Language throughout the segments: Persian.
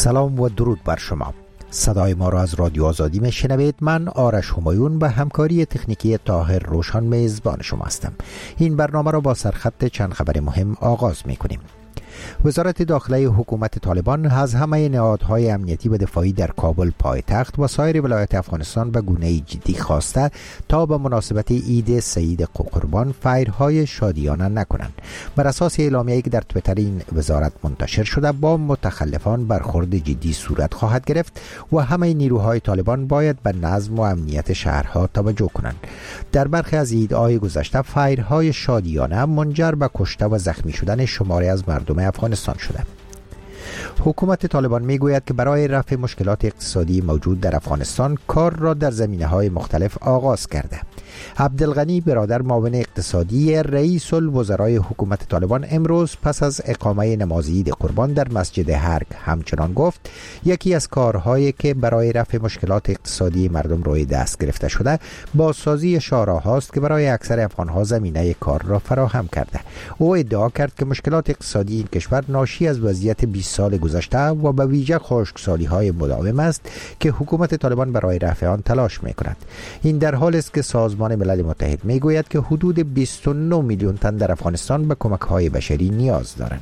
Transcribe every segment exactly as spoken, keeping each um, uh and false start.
سلام و درود بر شما. صدای ما را از رادیو آزادی میشنوید. من آرش همایون به همکاری تکنیکی طاهر روشن میزبان شما هستم. این برنامه را با سرخط چند خبر مهم آغاز میکنیم. وزارت داخلی حکومت طالبان از همه نهادهای امنیتی و دفاعی در کابل پایتخت و سایر ولایات افغانستان به گونه‌ای جدی خواسته تا به مناسبت عید سعید قربان فیرهای شادیانه نکنند. بر اساس اعلامیه‌ای که در توییتر این وزارت منتشر شده، با متخلفان برخورد جدی صورت خواهد گرفت و همه نیروهای طالبان باید به نظم و امنیت شهرها توجه کنند. در برخی از عیدهای گذشته فیرهای شادیانه منجر به کشته و زخمی شدن شماری از مردم افغانستان شده. حکومت طالبان میگوید که برای رفع مشکلات اقتصادی موجود در افغانستان کار را در زمینه‌های مختلف آغاز کرده. عبدالغنی برادر معاون اقتصادی رئیس الوزرای حکومت طالبان امروز پس از اقامه نماز عید قربان در مسجد هرگ همچنان گفت یکی از کارهایی که برای رفع مشکلات اقتصادی مردم روی دست گرفته شده بازسازی شاهراهاست که برای اکثر افغانها زمینه کار را فراهم کرده. او ادعا کرد که مشکلات اقتصادی این کشور ناشی از وضعیت بیست سال گذشته و به ویژه خشکسالی‌های مداوم است که حکومت طالبان برای رفع آن تلاش می‌کند. این در حالی است که سازمان ملل متحد میگوید که حدود بیست و نه میلیون تن در افغانستان به کمک‌های بشری نیاز دارند.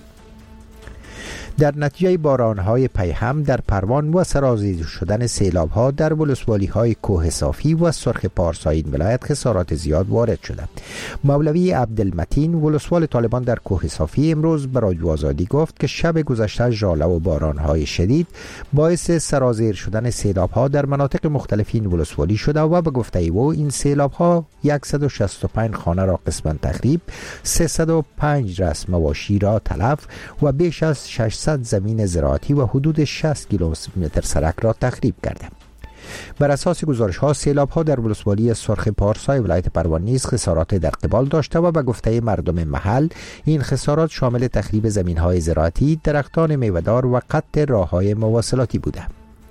در نتیجه باران‌های پیهم در پروان و سرازیر شدن سیلاب‌ها در ولسوالی‌های کوه صافی و سرخ پارسا ولایت خسارات زیاد وارد شده. مولوی عبدالمتین ولسوال طالبان در کوه صافی امروز به رادیو آزادی گفت که شب گذشته ژاله و باران‌های شدید باعث سرازیر شدن سیلاب‌ها در مناطق مختلف این ولسوالی شده و به گفته او این سیلاب‌ها صد و شصت و پنج خانه را قسماً تخریب، سیصد و پنج رأس مواشی را تلف و بیش از ششصد زمین زراعتی و حدود شصت کیلومتر سرک را تخریب کرده. بر اساس گزارش ها سیلاب ها در ولسوالی سرخ پارسای ولایت پروان نیز خسارات در قبال داشته و به گفته مردم محل این خسارات شامل تخریب زمین های زراعتی، درختان میوه‌دار و قطع راه های مواصلاتی بوده.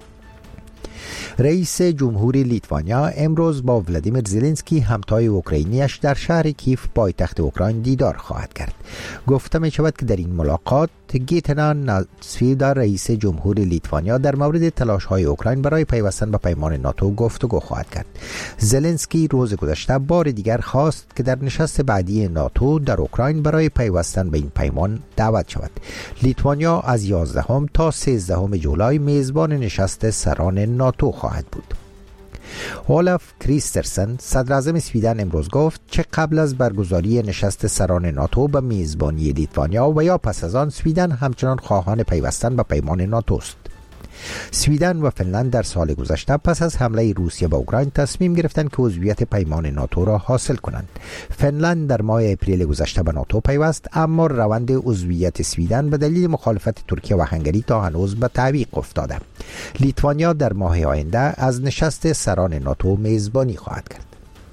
رئیس جمهوری لیتوانیا امروز با ولادیمیر زلنسکی همتای اوکراینیش در شهر کیف پایتخت اوکراین دیدار خواهد کرد. گفته می شود که در این ملاقات گیتنا ناسفیدا رئیس جمهوری لیتوانیا در مورد تلاش‌های اوکراین برای پیوستن به پیمان ناتو گفتگو خواهد کرد. زلنسکی روز گذشته بار دیگر خواست که در نشست بعدی ناتو در اوکراین برای پیوستن به این پیمان دعوت شود. لیتوانیا از یازدهم تا سیزدهم جولای میزبان نشست سران ناتو خواهد بود. اولاف کریسترسن صدر اعظم سویدن امروز گفت که قبل از برگزاری نشست سران ناتو به میزبانی لیتوانیا و یا پس از آن سویدن همچنان خواهان پیوستن به پیمان ناتو است. سویدن و فنلند در سال گذشته پس از حمله روسیه به اوکراین تصمیم گرفتند که عضویت پیمان ناتو را حاصل کنند. فنلند در ماه اپریل گذشته به ناتو پیوست، اما روند عضویت سویدن به دلیل مخالفت ترکیه و هنگری تا هنوز به تعویق افتاده. لیتوانیا در ماه آینده از نشست سران ناتو میزبانی خواهد کرد.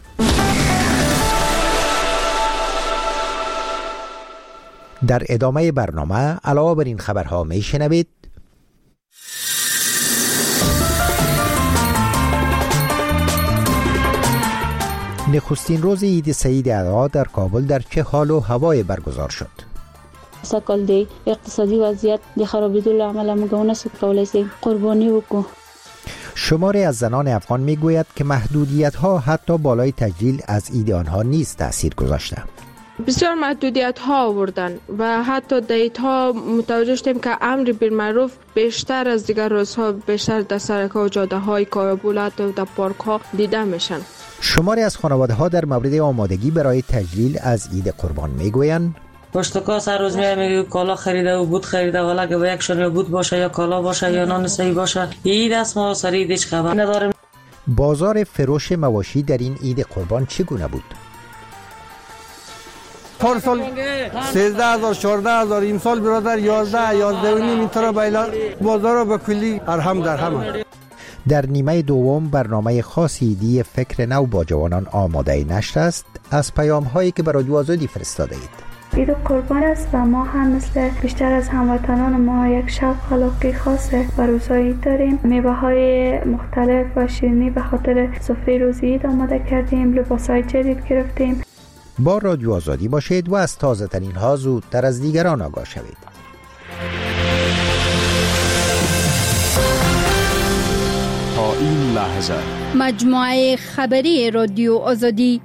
در ادامه برنامه علاوه بر این خبرها میشنوید نخستین روز عید سعید اضحی در کابل در چه حال و هوای برگزار شد؟ سکل دی اقتصادی وضعیت دی خرابیدو عمل مگونه سو کولای قربانی وکړو. شماری از زنان افغان میگوید که محدودیت‌ها حتی بالای تجلیل از عید آنها نیز تأثیر گذاشته. بسیار محدودیت ها آوردن و حتی دیت ها متوجه شدیم که امر بالمعروف بیشتر از دیگر روزها بیشتر در سرک‌ها و جاده های کابل و در پارک ها دیده میشن. شماری از خانواده ها در مورد آمادگی برای تجلیل از عید قربان میگویند پشت کاس هر روز میایم کالا خریده و بود خریده، حالا که به یک شنبه بود باشه یا کالا باشه یا نان صحیح باشه، عید است ما سر عید هیچ خبر نداریم. بازار فروش مواشی در این عید قربان چگونه بود؟ پارسال سیزده هزار چهارده هزار، این سال برادر یازده یازده و نیم، این طرح بایلا بازار رو به کلی ارهم در هم. در نیمه دوم برنامه خاص عیدی فکر نو با جوانان آماده نشر است. از پیام هایی که برای آزادی فرستاده اید. عید قربان است و ما هم مثل بیشتر از هموطنان ما یک شوق علاقه خاص به روزهای عید داریم. میوه های مختلف و شیرینی به خاطر سفره روز عید آماده کردیم، لباس های جدید گرفتیم. با رادیو آزادی باشید و از تازه ترین ها زودتر از دیگران آگاه شوید. این لحظه. مجموعه خبری رادیو آزادی.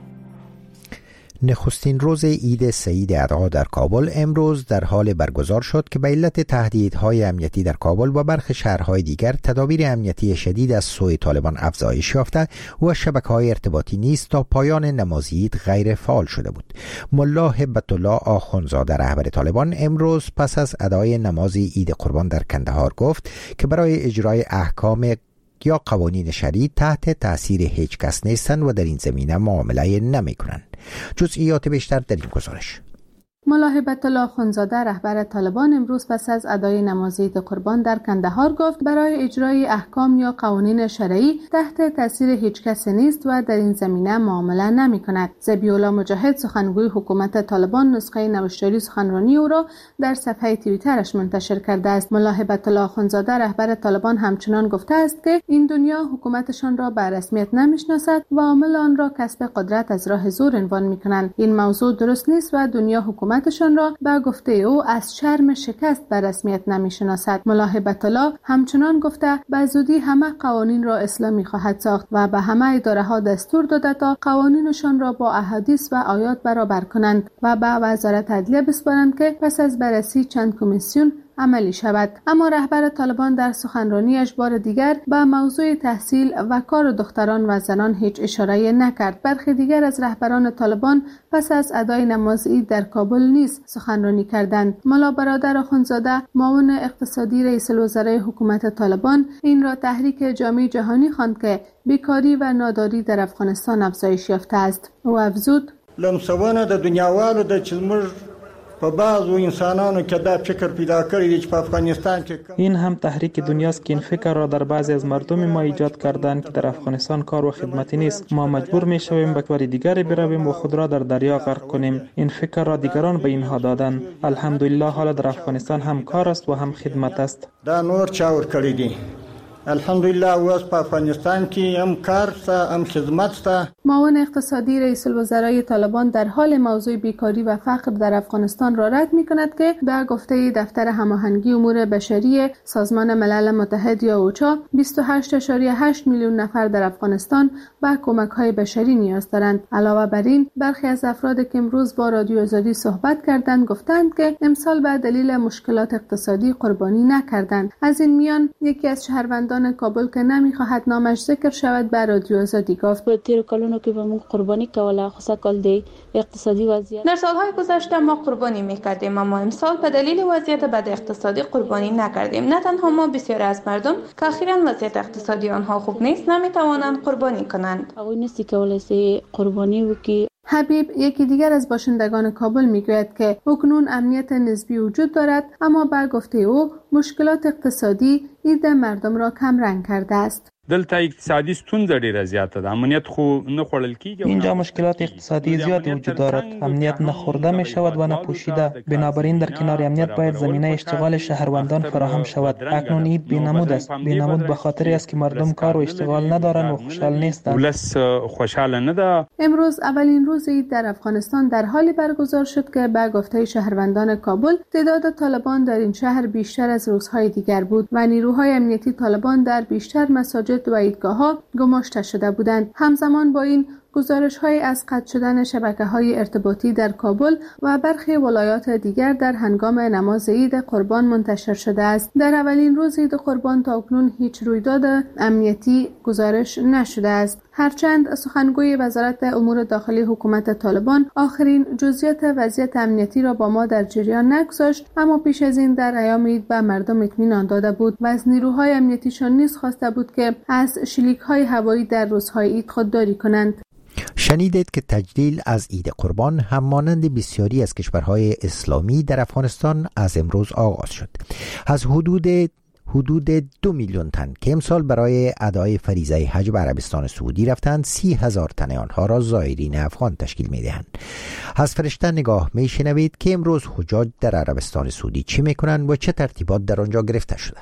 نخستین روز عید سعید اضحی در کابل امروز در حال برگزار شد که به علت تهدیدهای امنیتی در کابل و برخی شهرهای دیگر تدابیر امنیتی شدید از سوی طالبان افزایش یافته و شبکه‌های ارتباطی نیز تا پایان نماز عید غیر فعال شده بود. ملا هبت الله آخوندزاده رهبر طالبان امروز پس از ادای نماز عید قربان در کندهار گفت که برای اجرای احکام یا قوانین شرعی تحت تأثیر هیچ کس نیستند و در این زمینه معامله نمی کنند. جزئیات بیشتر در این گزارش. ملا هبت الله آخوندزاده رهبر طالبان امروز پس از ادای نماز عید قربان در کندهار گفت برای اجرای احکام یا قوانین شرعی تحت تاثیر هیچ کس نیست و در این زمینه معامله نمی کند. ذبیح الله مجاهد سخنگوی حکومت طالبان نسخه نوشتاری سخنرانی او را در صفحه توییترش منتشر کرده است. ملا هبت الله آخوندزاده رهبر طالبان همچنان گفته است که این دنیا حکومتشان را به رسمیت نمیشناسد و عامل آن را کسب قدرت از راه زور عنوان میکنند. این موضوع درست نیست و دنیا حکومت حکومتشان را به گفته او از شرم شکست به رسمیت نمیشناسد. ملا هبت الله همچنان گفته به زودی همه قوانین را اسلامی خواهد ساخت و به همه اداره ها دستور داده تا قوانینشان را با احادیث و آیات برابر کنند و به وزارت عدلیه بسپارند که پس از بررسی چند کمیسیون عملی شود. اما رهبر طالبان در سخنرانیش بار دیگر به موضوع تحصیل و کار دختران و زنان هیچ اشاره نکرد. برخی دیگر از رهبران طالبان پس از ادای نماز عید در کابل نیز سخنرانی کردند. ملا برادر آخوندزاده معاون اقتصادی رئیس الوزرای حکومت طالبان این را تحریک جامعه جهانی خواند که بیکاری و ناداری در افغانستان افزایش یافته است. او افزود: لمسونه د دنیاوالو د چلمر په بعضو انسانانو کې دا فکر پیدا کړی چې په افغانستان کې این هم تحریک دنیاست که این فکر را در بعضی از مردم ما ایجاد کردند که در افغانستان کار و خدمتی نیست. ما مجبور می شویم به کار دیگری برویم و خود را در دریا غرق کنیم. این فکر را دیگران به اینها دادند. الحمدلله حالا در افغانستان هم کار است و هم خدمت است. دا نور چاور کړی دی. الحمدلله اوس په افغانستان کې هم کار ستا هم خدمت ستا. معاون اقتصادی رئیس الوزرای طالبان در حال موضوع بیکاری و فقر در افغانستان را رد می کند که به گفته دفتر هماهنگی امور بشری سازمان ملل متحد یا اوچا بیست و هشت ممیز هشت میلیون نفر در افغانستان به کمک های بشری نیاز دارند. علاوه بر این برخی از افراد که امروز با رادیو آزادی صحبت کردند گفتند که امسال به دلیل مشکلات اقتصادی قربانی نکردند. از این میان یکی از شهروندان کابل که نمیخواهد نامش ذکر شود به رادیو آزادی گفت: که به من قربانی کوله خاصه کل دی اقتصادی وضعیت در سالهای گذشته ما قربانی میکردیم اما امسال به دلیل وضعیت بد اقتصادی قربانی نکردیم. نه تنها ما، بسیاری از مردم که اخیراً وضعیت اقتصادی آنها خوب نیست نمیتوانند قربانی کنند. او نیستی که ولسی قربانی وکي. حبیب یکی دیگر از باشندگان کابل میگوید که اکنون امنیت نسبی وجود دارد اما به گفته او مشکلات اقتصادی عید مردم را کم رنگ کرده است. دلته اقتصادي ستونزې ډېره زیاته ده. امنیت خو نه خوړل کیږي. اینجا مشکلات اقتصادی زیاد وجود دارد. امنیت نه خورده می شود و نه پوشیده. بنابراین در کنار امنیت باید زمینه اشتغال شهروندان فراهم شود. اکنون عید بی‌نمود است. بی‌نمود به خاطر است که مردم کار و اشتغال ندارند و خوشحال نیستند. ولس خوشحال نه ده. امروز اولین روز عید در افغانستان در حالی برگزار شد که به گفته شهروندان کابل تعداد طالبان در این شهر بیشتر از روزهای دیگر بود و نیروهای امنیتی طالبان در بیشتر مساجد و عیدگاه‌ها گماشته شده بودند. همزمان با این گزارش‌های از قطع شدن شبکه‌های ارتباطی در کابل و برخی ولایات دیگر در هنگام نماز عید قربان منتشر شده است. در اولین روز عید قربان تا اکنون هیچ رویداد امنیتی گزارش نشده است. هرچند سخنگوی وزارت امور داخلی حکومت طالبان آخرین جزئیات وضعیت امنیتی را با ما در جریان نگذاشت، اما پیش از این در ایام عید به مردم اطمینان داده بود و از نیروهای امنیتیشان نیز خواسته بود که از شلیک‌های هوایی در روزهای عید خودداری کنند. شنیدید که تجلیل از عید قربان هم مانند بسیاری از کشورهای اسلامی در افغانستان از امروز آغاز شد. از حدود حدود دو میلیون تن که امسال برای ادای فریضه حج به عربستان سعودی رفتند، سی هزار تن آنها را زائرین افغان تشکیل می دهند. از فرشته نگاه می شنوید که امروز حجاج در عربستان سعودی چی می کنند و چه ترتیبات در آنجا گرفته شده.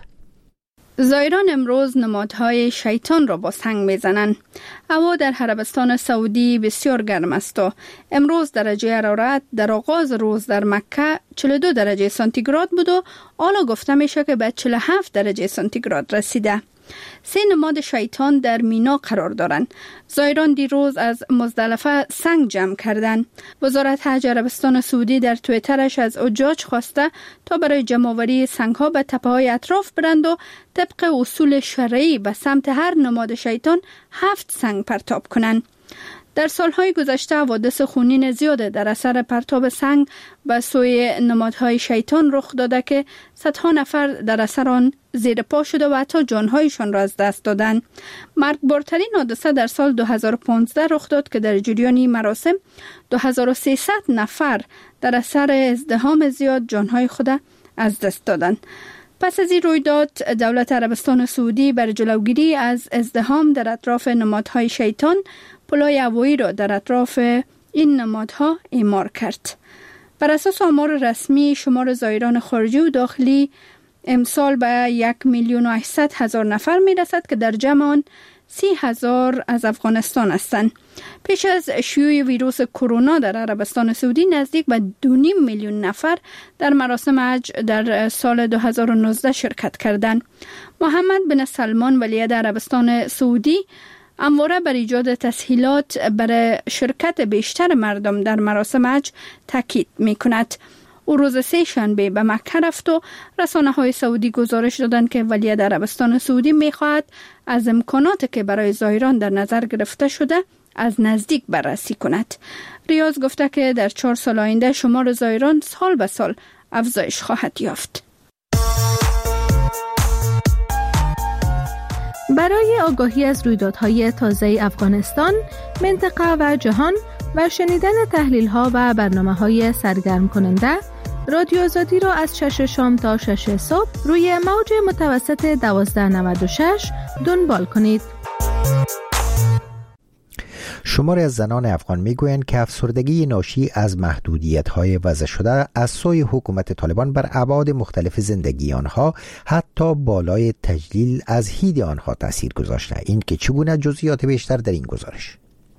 زائران امروز نمادهای شیطان را با سنگ میزنند. هوا در عربستان سعودی بسیار گرم است و امروز درجه حرارت در آغاز روز در مکه چهل و دو درجه سانتیگراد بود و حالا گفته میشه که به چهل و هفت درجه سانتیگراد رسیده. سه نماد شیطان در مینا قرار دارند. زائران دیروز از مزدلفه سنگ جمع کردند. وزارت حج عربستان سعودی در توییترش از حجاج خواسته تا برای جمع‌آوری سنگ‌ها به تپه‌های اطراف برند و طبق اصول شرعی به سمت هر نماد شیطان هفت سنگ پرتاب کنند. در سالهای گذشته حوادث خونین زیاد در اثر پرتاب سنگ به سوی نمادهای شیطان رخ داده که صدها نفر در اثر آن زیر پا شده و حتی جانهایشان را از دست دادند. مرگبارترین حادثه در سال دو هزار و پانزده رخ داد که در جریان مراسم دو هزار و سیصد نفر در اثر ازدحام زیاد جانهای خود از دست دادند. پس از این رویداد دولت عربستان سعودی برای جلوگیری از ازدحام در اطراف نمادهای شیطان پلهای هوایی را در اطراف این نمادها اعمار کرد. بر اساس آمار رسمی شمار زائران خارجی و داخلی امسال به یک میلیون و هشتصد هزار نفر می رسد که در جمع آن سی هزار از افغانستان هستند. پیش از شیوع ویروس کرونا در عربستان سعودی نزدیک به دو نیم میلیون نفر در مراسم حج در سال دو هزار و نوزده شرکت کردند. محمد بن سلمان ولیعهد عربستان سعودی همواره بر ایجاد تسهیلات برای شرکت بیشتر مردم در مراسم حج تاکید می کند. او روز سه شنبه به مکه رفت و رسانه های سعودی گزارش دادند که ولیعهد عربستان سعودی می خواهد از امکاناتی که برای زائران در نظر گرفته شده از نزدیک بررسی کند. ریاض گفته که در چهار سال آینده شمار زائران سال به سال افزایش خواهد یافت. برای آگاهی از رویدادهای تازه افغانستان، منطقه و جهان و شنیدن تحلیل‌ها و برنامه‌های سرگرم کننده، رادیو آزادی را از شش شام تا شش صبح روی موج متوسط دوازده نود و شش دنبال کنید. شماری از زنان افغان میگویند که افسردگی ناشی از محدودیت‌های وضع شده از سوی حکومت طالبان بر ابعاد مختلف زندگی آنها حتی بالای تجلیل از هید آنها تاثیر گذاشته. این که چگونه؟ جزئیات بیشتر در این گزارش.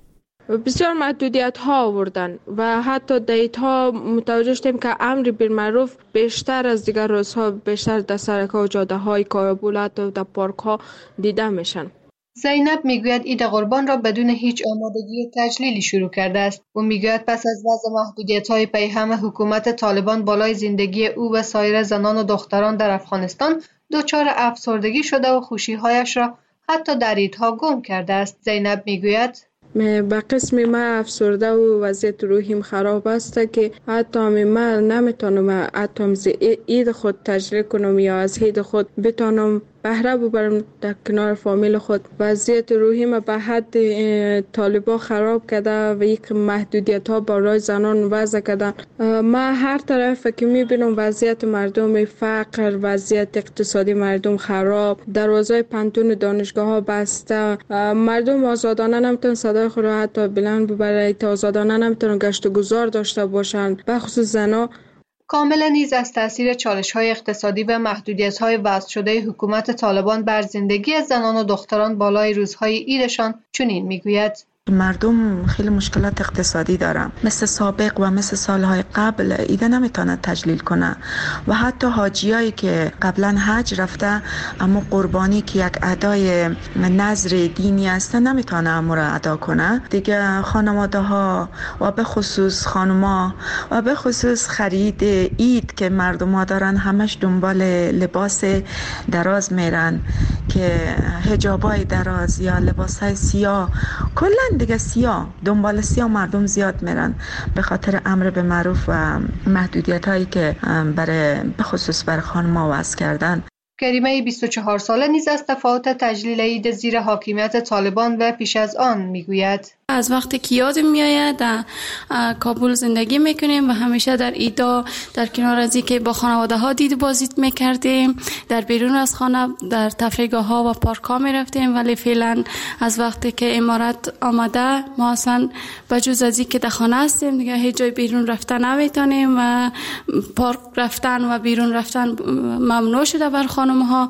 بسیار محدودیت ها آوردن و حتی دیتا متوجه شدیم که امر بالمعروف بیشتر از دیگر روزها بیشتر در سرک‌ها و جاده های کابل و در پارک ها دیده میشن. زینب میگوید عید قربان را بدون هیچ آمادگی و تجلیلی شروع کرده است. او میگوید پس از وضع محدودیت‌های پیهم حکومت طالبان بالای زندگی او و سایر زنان و دختران در افغانستان دچار افسردگی شده و خوشی‌هایش را حتی در عیدها گم کرده است. زینب میگوید به قسم ما افسرده و وضعیت روحیم خراب است که حتی ما نمیتونم حتی از عید خود تجلیل کنم یا از عید خود بتونم بهره ببرم در کنار فامیل خود. وضعیت روحی ما به حد طالبان خراب کرده و یک محدودیت ها برای زنان وضع کردن. ما هر طرف که میبینم وضعیت مردم فقر، وضعیت اقتصادی مردم خراب، دروازه پانتون دانشگاه ها بسته، مردم آزادانه نمیتونن صدای خود را حتی بلند ببرن، آزادانه نمیتونن گشت و گذار داشته باشن، به خصوص زنا. کاملا نیز از تاثیر چالش‌های اقتصادی و محدودیت‌های وضع شده حکومت طالبان بر زندگی زنان و دختران بالای روزهای عیدشان چنین میگوید: مردم خیلی مشکلات اقتصادی دارن، مثل سابق و مثل سالهای قبل ایده نمیتونه تجلیل کنه و حتی حاجیایی که قبلا حج رفته اما قربانی که یک ادای نظر دینی است نمیتونه امور ادا کنه دیگه. خانواده ها و به خصوص خانما و به خصوص خرید عید که مردم ها دارن همش دنبال لباس دراز میرن که حجابای دراز یا لباسای سیاه، کلا دیگه سیاه، دنبال سیاه مردم زیاد میرن به خاطر امر به معروف و محدودیت هایی که برای به خصوص برای خانم‌ها وضع کردن. کریمه بیست و چهار ساله نیز از تفاوت تجلیل عید زیر حاکمیت طالبان و پیش از آن میگوید: از وقتی که یادم میآید در کابل زندگی میکنیم و همیشه در عیدا در کنار از اینکه با خانواده ها دید بازی میکردیم، در بیرون از خانه در تفریحگاه ها و پارک ها میرفتیم، ولی فعلا از وقتی که امارت آمده ما اصلا بجز از اینکه در خانه هستیم دیگه هیچ جای بیرون رفتن نمیتونیم و پارک رفتن و بیرون رفتن ممنوع شده بر خانم ها.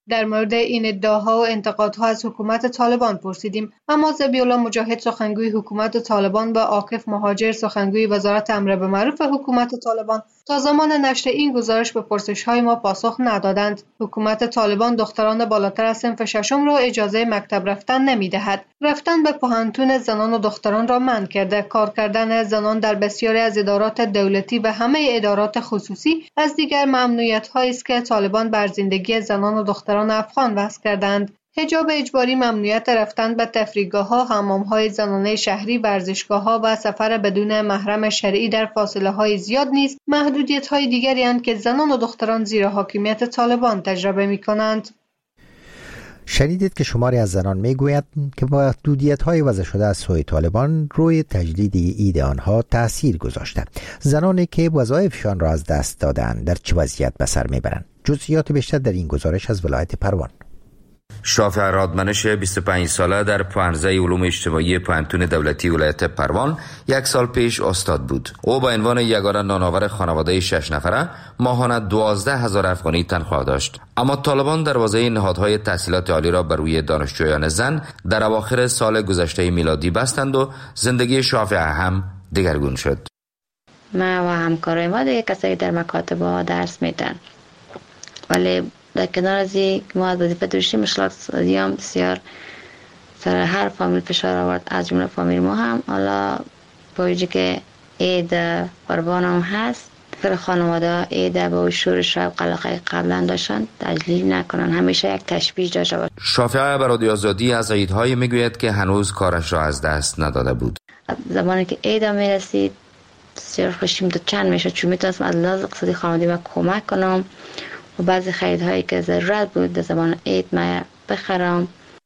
در مورد این ادعاها و انتقادها از حکومت طالبان پرسیدیم، اما ذبیح‌الله مجاهد سخنگوی حکومت طالبان و عاکف مهاجر سخنگوی وزارت امر به معروف حکومت طالبان تا زمان نشر این گزارش به پرسش‌های ما پاسخ ندادند. حکومت طالبان دختران بالاتر از صنف ششم را اجازه مکتب رفتن نمی‌دهد. رفتن به پوهنتون زنان و دختران را منع کرده. کار کردن زنان در بسیاری از ادارات دولتی و همه ادارات خصوصی از دیگر ممنوعیت‌هایی است که طالبان بر زندگی زنان و دختران افغان وضع کردند. حجاب اجباری، ممنوعیت رفتن به تفریحگاه‌ها، حمام‌های زنانه شهری، ورزشگاه‌ها و سفر بدون محرم شرعی در فاصله‌های زیاد نیز محدودیت‌های دیگری اند که زنان و دختران زیر حاکمیت طالبان تجربه می‌کنند. شنیدید که شماری از زنان میگویند که محدودیت‌های وضع شده از سوی طالبان روی تجدید عید آنها تأثیر گذاشته. زنانی که وظایفشان را از دست دادند در چه وضعیت به سر میبرند؟ جزئیات بیشتر در این گزارش از ولایت پروان. شافع رادمنش بیست و پنج ساله در پانزده علوم اجتماعی پوهنتون دولتی ولایت پروان یک سال پیش استاد بود. او با عنوان یگانه نانآور خانواده شش نفره ماهانه دوازده هزار افغانی تنخواه داشت. اما طالبان دروازه نهادهای تحصیلات عالی را بر روی دانشجویان زن در اواخر سال گذشته میلادی بستند و زندگی شافع هم دگرگون شد. ما و همکارای ما دیگه کسایی در مکاتب درس میدن، ولی در کنار از این ما از وظیفه داشتیم مشکلات اقتصادی هم بسیار سر هر فامیل فشار آورد، از جمله فامیل ما هم. حالا با وجودی که عید قربان هم هست، سر خانواده عید با شور شب قلقه قبلا داشتن تجلیل نکنن، همیشه یک تشویش داشته باشه. شافعه بر رادیو آزادی از عیدهای میگوید که هنوز کارش را از دست نداده بود. زمانی که عید میرسید بسیار خوشیم دو چند میشد، چون میتونستم از لحاظ اقتصادی خانواده ما کمک کنم و بعضی خریدهایی که ضرورت بود در زمان عید ما بخرم.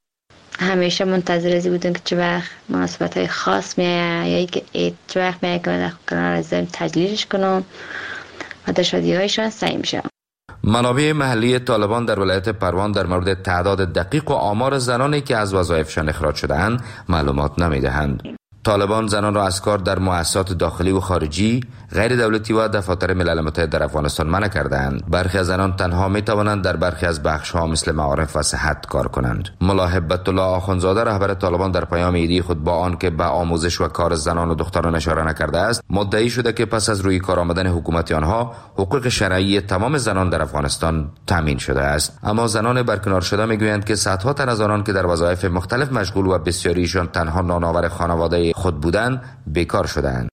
همیشه منتظر ازی بودم که چه وقت مناسبت‌های خاص میاد یا اینکه عید چه وقت میاد که من کنار از ذهن تجلیلش کنم و در شادی‌هایشان سعی میشم. منابع محلی طالبان در ولایت پروان در مورد تعداد دقیق و آمار زنانی که از وظایفشان اخراج شده‌اند معلومات نمیدهند. طالبان زنان را از کار در مؤسسات داخلی و خارجی، غیر دولتی و دفاتر ملل متحد در افغانستان منع کردند. برخی از زنان تنها می توانند در برخی از بخش‌ها مثل معارف و صحت کار کنند. ملا هبت الله آخوندزاده رهبر طالبان در پیام عیدی خود با آنکه به آموزش و کار زنان و دختران اشاره نکرده است، مدعی شده که پس از روی کار آمدن حکومت آنها حقوق شرعی تمام زنان در افغانستان تامین شده است. اما زنان برکنار شده میگویند که صدها تن از آنان که در وظایف مختلف مشغول و بسیاریشان تنها نانآور خانواده خود بودند بیکار شدند.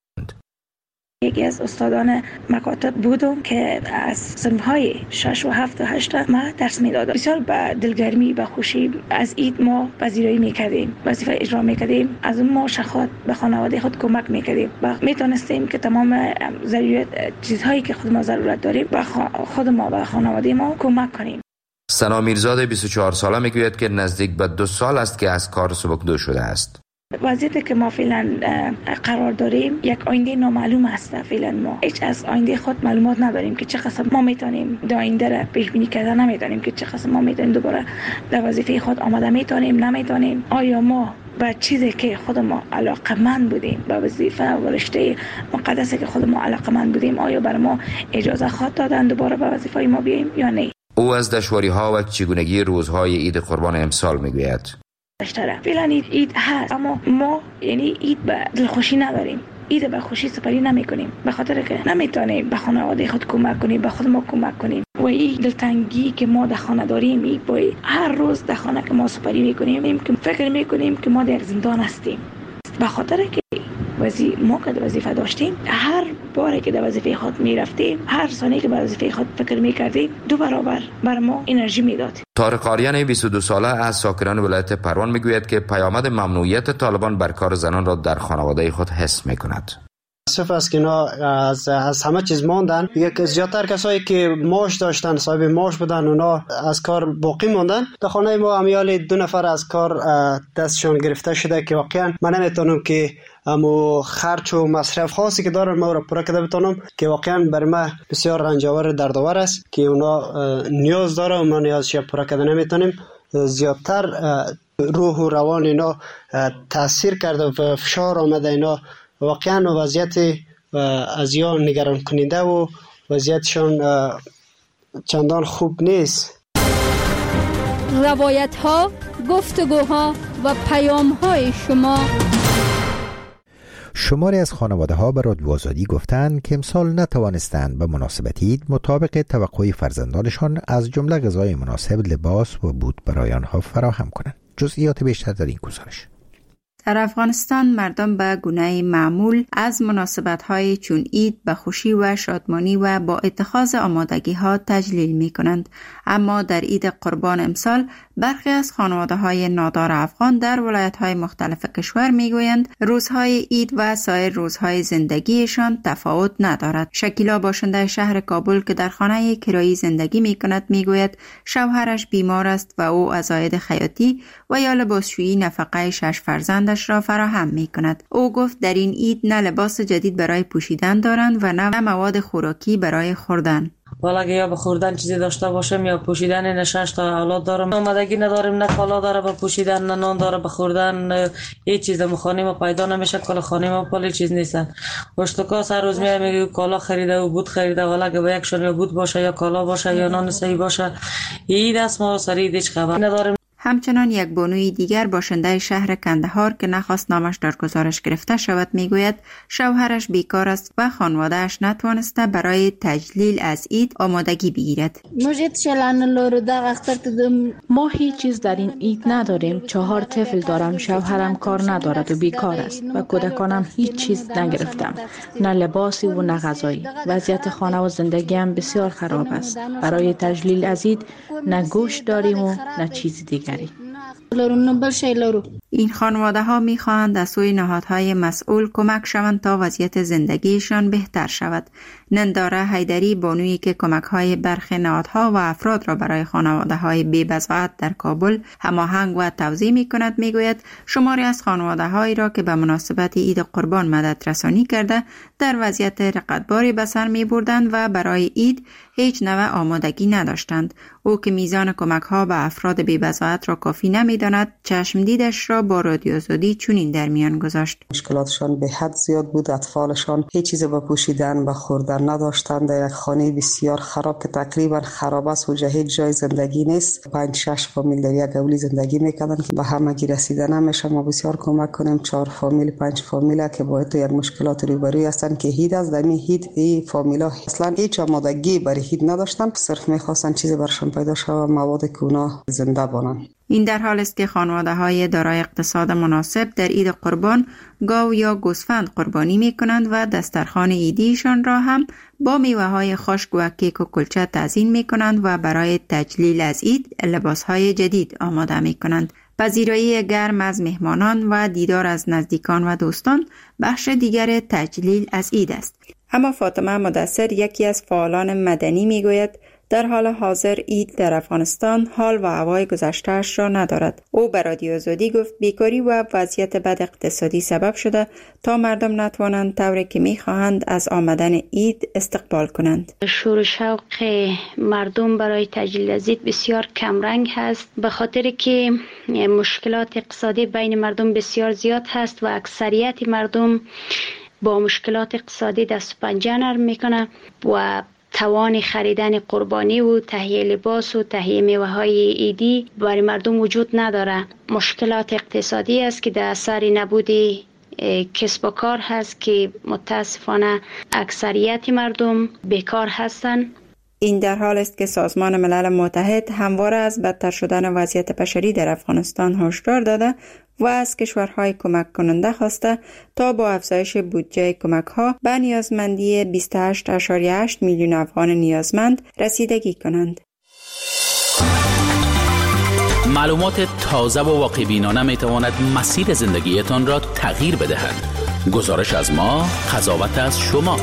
یکی از استادان مکاتب بودم که از صنف‌های شش و هفت و هشت ما درس میدادم. بسیار با دلگرمی و خوشی از عید ما پذیرایی میکردیم، وظیفه اجرا میکردیم، از اون ما شخص به خانواده خود کمک میکردیم و میتونستیم که تمام ضرورت چیزهایی که خود ما ضرورت داریم به خود ما و خانواده ما کمک کنیم. سنا میرزاده بیست و چهار ساله میگوید که نزدیک به دو سال است که از کار سبکدو شده است. وضعیتی که ما فعلا قرار داریم یک آینده نامعلوم است. فعلا ما هیچ از آینده خود معلومات نداریم که چه قسم ما میتونیم در آینده را پیش بینی کردن نمیتونیم که چه قسم ما میتونیم دوباره در وظیفه خود آماده میتونیم نمیتونیم. آیا ما به چیزی که خود ما علاقمند بودیم، به وظیفه و رشته مقدسی که خود ما علاقمند بودیم، آیا بر ما اجازه خود دادن دوباره به وظیفه ما بیاییم یا نه؟ او از دشواری‌ها و چگونگی روزهای عید قربان امسال میگوید. فعلا عید هست اما ما یعنی عید به دلخوشی نداریم، عید به خوشی سپری نمی کنیم، به خاطر که نمیتونیم به خانواده خود کمک کنیم، به خود ما کمک کنیم و این دلتنگی که ما در خانه داریم، این باید هر روز در خانه که ما سپری میکنیم که فکر میکنیم که ما در یک زندان هستیم، به خاطر که وظیفه ما که وظیفه داشتیم، هر باری که در وظیفه خود میرفتیم، هر ثانیه که به وظیفه خود فکر میکردیم، دو برابر بر ما انرژی میداد. طارق آریان بیست و دو ساله از ساکنان ولایت پروان میگوید که پیامد ممنوعیت طالبان بر کار زنان را در خانواده خود حس میکند. صرف است که اینا از, از همه چیز ماندن. یک زیادتر کسایی که معاش داشتن، صاحب معاش بودن، اونا از کار باقی ماندن. در خانه ما امیال دو نفر از کار دستشان گرفته شده که واقعا من نمیتونم که امو خرج و مصرف خاصی که دارن ما را پورا کرده بتونم، که واقعا برای ما بسیار رنجاور دردآور است که اونا نیاز داره و ما نیازش پورا کرده نمیتونیم. زیادتر روح و روان اینا تاثیر کرده و فشار آمده. اینا واقعا وضعیت از یا نگران کننده و وضعیتشان چندان خوب نیست. روایت ها، گفتگوها و پیام های شما. شماری از خانواده ها به رادیو آزادی گفتند که امسال نتوانستند به مناسبت عید مطابق توقع فرزندانشان از جمله غذای مناسب، لباس و بود برای آنها فراهم کنند. جزئیات بیشتر در این گزارش. در افغانستان مردم به گونه معمول از مناسبت‌های چون عید به خوشی و شادمانی و با اتخاذ آمادگی‌ها تجلیل می‌کنند، اما در عید قربان امسال برخی از خانواده‌های نادار افغان در ولایت‌های مختلف کشور می‌گویند روزهای عید و سایر روزهای زندگیشان تفاوت ندارد. شکیلا باشنده شهر کابل که در خانه کرایی زندگی می‌کند می‌گوید شوهرش بیمار است و او عزاید خیاطی و یا لباسشویی نفقه شش فرزندش را فراهم می‌کند. او گفت در این عید نه لباس جدید برای پوشیدن دارند و نه مواد خوراکی برای خوردن. والا اگه یا به خوردن چیزی داشته باشم یا پوشیدن، نه شش تا اولاد دارم، آمادگی نداریم، نه کالا داره به پوشیدن، نه نان داره به خوردن، هیچ چیز در خانه ما پیدا نمیشه. کالا خانه ما پالی چیز نیستن. اشتکاس هر روز میای میگه کالا خریده و بود خریده، والا اگه به یکشون یا بود باشه یا کالا باشه یا نان صحیح باشه، این دست ما سری هیچ خبر نداریم. همچنان یک بانوی دیگر باشنده شهر کندهار که نخواست نامش در گزارش گرفته شود میگوید شوهرش بیکار است و خانواده‌اش نتوانسته برای تجلیل از عید آمادگی بگیرد. ما هیچ چیز در این عید نداریم. چهار طفل دارم، شوهرم کار ندارد و بیکار است و کودکانم هیچ چیز نگرفتم، نه لباسی و نه غذایی. وضعیت خانه و زندگیم بسیار خراب است. برای تجلیل از عید نه گوشت داریم و نه چیز دیگر. این خانواده ها می خواهند از سوی نهادهای مسئول کمک شوند تا وضعیت زندگیشان بهتر شود. ننداره حیدری بانویی که کمک های برخی نهادها و افراد را برای خانواده های بی بضاعت در کابل هماهنگ و توزیع می کند می گوید شماری از خانواده هایی را که به مناسبت عید قربان مدد رسانی کرده در وضعیت رقتباری به سر می بردند و برای عید هیچ نوع آمادگی نداشتند. او که میزان کمک ها به افراد بی بضاعت را کافی نمیداند چشم دیدش را با رادیو آزادی چنین در میان گذاشت. مشکلاتشان به حد زیاد بود. اطفالشان هیچ چیز به پوشیدن و خوردن نداشتند. در یک خانه بسیار خراب که تقریبا خراب است و هیچ جای زندگی نیست. پنج شش فامیل در یک اولی زندگی میکنن که به همگی رسیده نمیشه. ما بسیار کمک کنیم. چهار فامیل پنج فامیل که با تو یک مشکلات روبروی هستند که هید از در هید این فامیلا اصلا هیچ آمادگی برای هید نداشتن، صرف میخواستن چیزی برشان پیدا شود مواد که اونا زنده بانن. این در حال است که خانواده های دارای اقتصاد مناسب در عید قربان گاو یا گوسفند قربانی می کنند و دسترخوان عیدیشان را هم با میوه های خشک و کیک و کلچه تزیین می کنند و برای تجلیل از عید لباس های جدید آماده می کنند. پذیرایی گرم از مهمانان و دیدار از نزدیکان و دوستان بخش دیگر تجلیل از عید است. اما فاطمه مدثر یکی از فعالان مدنی می گوید در حال حاضر عید در افغانستان حال و هوای گذشته‌اش را ندارد. او به رادیو آزادی گفت بیکاری و وضعیت بد اقتصادی سبب شده تا مردم نتوانند طوری که می‌خواهند از آمدن عید استقبال کنند. شور و شوق مردم برای تجلیل از عید بسیار کمرنگ هست، به خاطر که مشکلات اقتصادی بین مردم بسیار زیاد هست و اکثریت مردم با مشکلات اقتصادی دست و پنجه نرم میکنه و توان خریدن قربانی و تهیه لباس و تهیه میوه های عیدی برای مردم وجود نداره. مشکلات اقتصادی است که در اثر نبود کسب و کار هست که متاسفانه اکثریت مردم بیکار هستند. این در حال است که سازمان ملل متحد همواره از بدتر شدن وضعیت بشری در افغانستان هشدار داده و از کشورهای کمک کننده خواسته تا با افزایش بودجه کمک ها به نیازمندی بیست و هشت ممیز هشت میلیون افغان نیازمند رسیدگی کنند. معلومات تازه و واقع بینانه می تواند مسیر زندگیتان را تغییر بدهد. گزارش از ما، قضاوت از شما.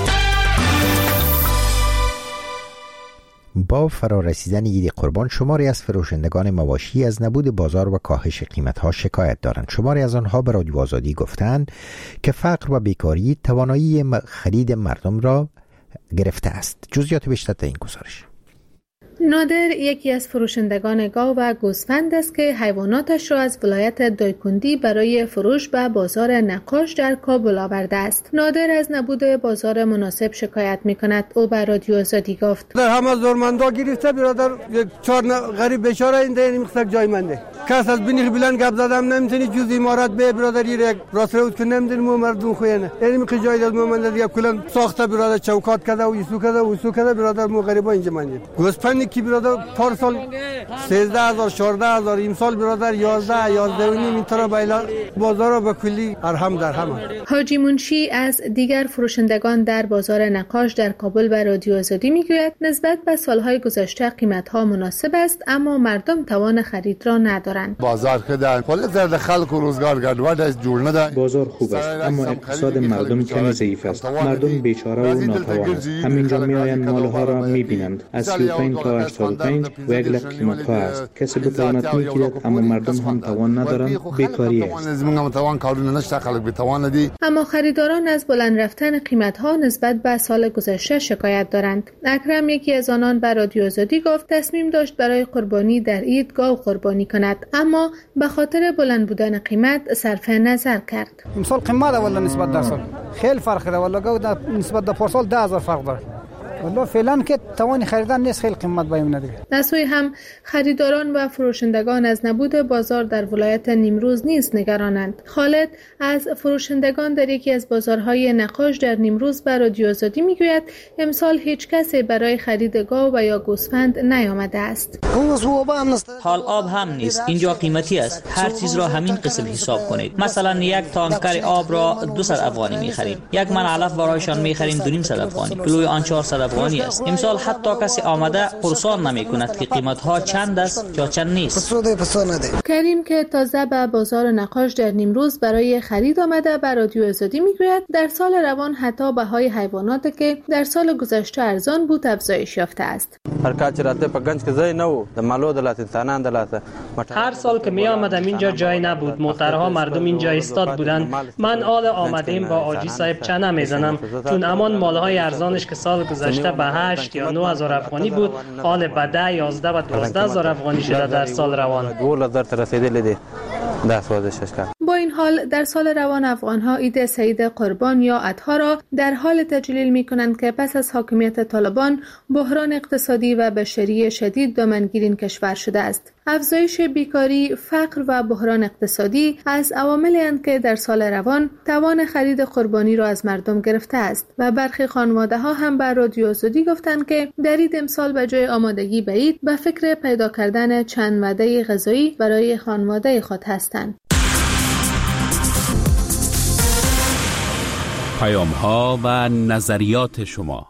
با فرارسیدن عید قربان شماری از فروشندگان مواشی از نبود بازار و کاهش قیمت‌ها شکایت دارند. شماری از آنها به رادیو آزادی گفتند که فقر و بیکاری توانایی خرید مردم را گرفته است. جزئیات بیشتر در این گزارش. نادر یکی از فروشندگان گاو و گوسفند است که حیواناتش را از ولایت دایکندی برای فروش به بازار نقاش در کابل آورده است. نادر از نبود بازار مناسب شکایت می‌کند. او به رادیو آزادی گفت: در همه زورمندا گرفته برادر، یک چهار غریب بیچاره اینده این مقصد جای منده. کس از بینی بلند گپ زدم نمیتونی جز امارات به برادر یک راست رو که نمیدونم مو مردم خوینه. یعنی می جای از مومن دیگه کلا ساخته برادر چوکات کرده و یسو کرده و یسو کرده برادر مو غریبا اینجا منده. گوسفندی کی برادر پارسال سیزده هزار چهارده هزار، این سال برادر یازده یازده و نیم این طرح بایلا بازار به کلی ارهم در هم. حاجی منشی از دیگر فروشندگان در بازار نقاش در کابل به رادیو آزادی میگوید نسبت به سالهای گذشته قیمت‌ها مناسب است، اما مردم توان خرید را ندارند. بازار که در کل زرد خلق و روزگار گردواد از جور نده. بازار خوب است اما اقتصاد مردم کمی ضعیف است. مردم بیچاره و ناتوان است. همینجا میآیند مالها را میبینند. از سی و پنج تا هشتاد و پنج و یک لک قیمت‌ها است. کسی به قیمت میگیرد اما مردم هم توان ندارند. بیکاری است. اما خریداران از بلند رفتن قیمت‌ها نسبت به سال گذشته شکایت دارند. اکرم یکی از آنان به رادیو آزادی گفت تصمیم داشت برای قربانی در عید گاو قربانی کند، اما به خاطر بلند بودن قیمت صرف نظر کرد. امسال قیمت ولی نسبت در سال خیلی فرق داره، ولی گاو نسبت در پارسال ده هزار فرق داره. والله فعلا که توانی خریدن نیست، خیلی قیمت بایم دیگه. در سوی هم خریداران و فروشندگان از نبود بازار در ولایت نیمروز نیز نگرانند. خالد از فروشندگان در یکی از بازارهای نقاش در نیمروز به رادیو آزادی میگوید امسال هیچ کسی برای خرید گاو و یا گوسفند نیامده است. حال آب هم نیست، اینجا قیمتی است. هر چیز را همین قسم حساب کنید. مثلا یک تانکر آب را دویست افغانی میخریم، یک من علف برایشان میخریم دو نیم صد افغانی، کیلوی آن چهارصد افغانی است. امسال حتی کسی آمده پرسان نمی کند که قیمت ها چند است یا چند نیست. کریم که تازه به بازار نقاش در نیمروز برای خرید آمده به رادیو آزادی میگوید در سال روان حتی بهای حیوانات که در سال گذشته ارزان بود افزایش یافته است. هر سال که می آمدم اینجا جای نبود، موترها مردم اینجا استاد بودند. من آل آمدیم با آجی صاحب چنه میزنم، چون امان مالهای ارزانش که سال گذشته به هشت یا نه هزار افغانی بود، حال به ده یازده و دوازده هزار افغانی شده در سال روان. با این حال در سال روان افغانها عید سعید قربان یا اضحی را در حال تجلیل می کنند که پس از حاکمیت طالبان بحران اقتصادی و بشری شدید دامنگیر این کشور شده است. افزایش بیکاری، فقر و بحران اقتصادی از عواملی اند که در سال روان توان خرید قربانی را از مردم گرفته است و برخی خانواده‌ها هم به رادیو آزادی گفتند که در عید امسال به جای آمادگی به عید به فکر پیدا کردن چند وعده غذایی برای خانواده خود هستند. پیام‌ها و نظریات شما.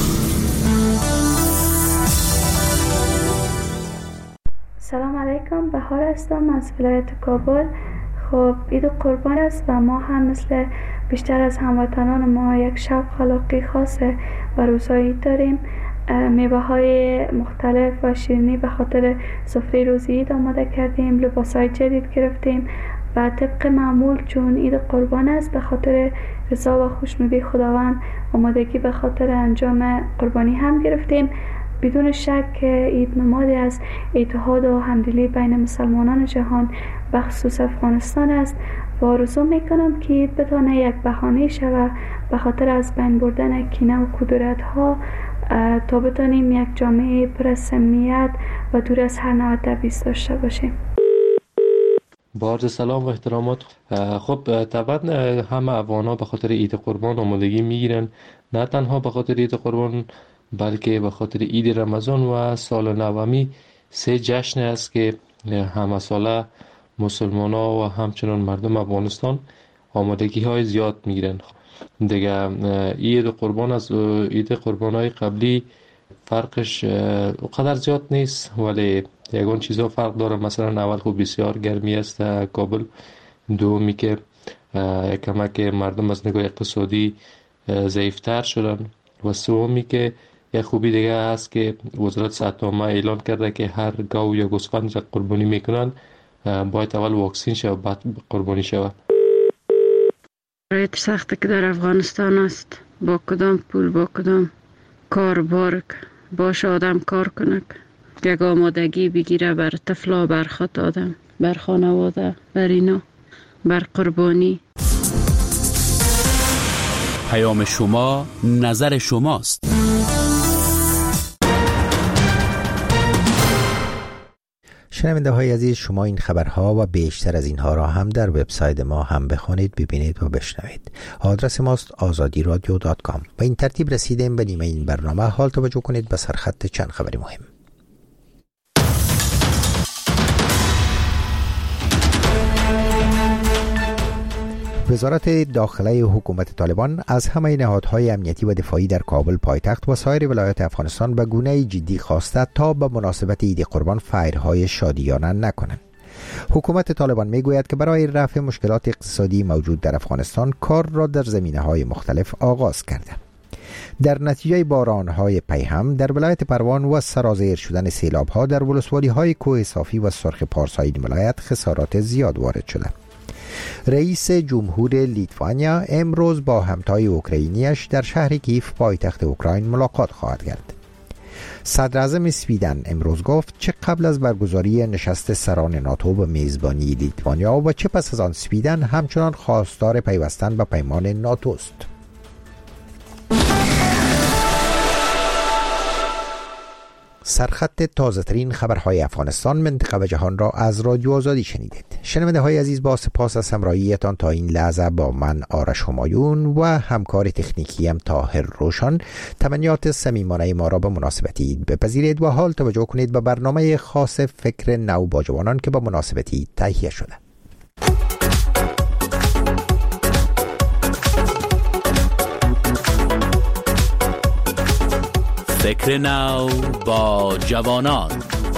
سلام علیکم، بهار هستم از ولایت کابل. خب عید قربان است و ما هم مثل بیشتر از هموطنان ما یک شوق خلاقی خاص و روزهای عید داریم. میوه های مختلف و شیرینی به خاطر سفره روز عید آماده کردیم، لباس های جدید گرفتیم و طبق معمول چون عید قربان است به خاطر رضا و خوشنودی خداوند آمادگی به خاطر انجام قربانی هم گرفتیم. بدون شک که عید نمادی از اتحاد و همدلی بین مسلمانان جهان و خصوص افغانستان است و آرزو میکنم که عید بتانه یک بهانه شود به خاطر از بین بردن کینه و کدورت ها تا بتانیم یک جامعه پر از صمیمیت و دور از هر نوع تبعیض داشته باشیم. با عرض سلام و احترامات. خب طبعا همه افغان‌ها به خاطر عید قربان آمادگی میگیرن، نه تنها به خاطر عید قربان بلکه به خاطر عید رمضان و سال نومی. سه جشن است که همه ساله مسلمان ها و همچنان مردم افغانستان آمادگی های زیاد میگیرن. دیگه عید قربان از عید قربان های قبلی فرقش اونقدر زیاد نیست، ولی یگان چیزا فرق داره. مثلا اول خوب بسیار گرمی است کابل، دومی که کمک مردم از نگاه اقتصادی ضعیفتر شدن و سومی که یک خوبی دیگه است که وزارت صحت عامه اعلان کرده که هر گاو یا گوسفند را قربانی میکنن باید اول واکسین شود بعد قربانی شود. شرایط سختی که در افغانستان است، با کدام پول با کدام کار بارک باشه آدم کار کنه یک آمادگی بگیره بر طفلا، بر خود آدم، بر خانواده، بر اینا، بر قربانی. پیام شما نظر شماست. شنونده های عزیز، شما این خبرها و بیشتر از اینها را هم در وبسایت ما هم بخوانید، ببینید و بشنوید. آدرس ماست آزادی رادیو دات کام. و این ترتیب رسیدیم به نیمه این برنامه. حال توجه کنید به سرخط چند خبری مهم. وزارت داخله حکومت طالبان از همه نهادهای امنیتی و دفاعی در کابل پایتخت و سایر ولایات افغانستان به گونه جدی خواسته تا به مناسبت عید قربان فیرهای شادیانه نکنند. حکومت طالبان میگوید که برای رفع مشکلات اقتصادی موجود در افغانستان کار را در زمینه‌های مختلف آغاز کرده. در نتیجه بارانهای پیهم در ولایت پروان و سرازیر شدن سیلاب‌ها در ولسوالی‌های کوه صافی و سرخ پارسایی ولایت خسارات زیاد وارد شده. رئیس جمهور لیتوانیا امروز با همتای اوکراینیش در شهر کیف پایتخت اوکراین ملاقات خواهد کرد. صدر اعظم سویدن امروز گفت چه قبل از برگزاری نشست سران ناتو به میزبانی لیتوانیا و چه پس از آن سویدن همچنان خواستار پیوستن به پیمان ناتو است. سرخط تازه ترین خبرهای افغانستان، منطقه و جهان را از رادیو آزادی شنیدید. شنونده های عزیز، با سپاس از همراهیتان تا این لحظه با من آرش همایون و همکار تکنیکی ام طاهر روشن تمنیات صمیمانه ما را به مناسبت عید بپذیرید و حال توجه کنید به برنامه خاص فکر نو با جوانان که به مناسبت عید تهیه شده. فکر نو با جوانان.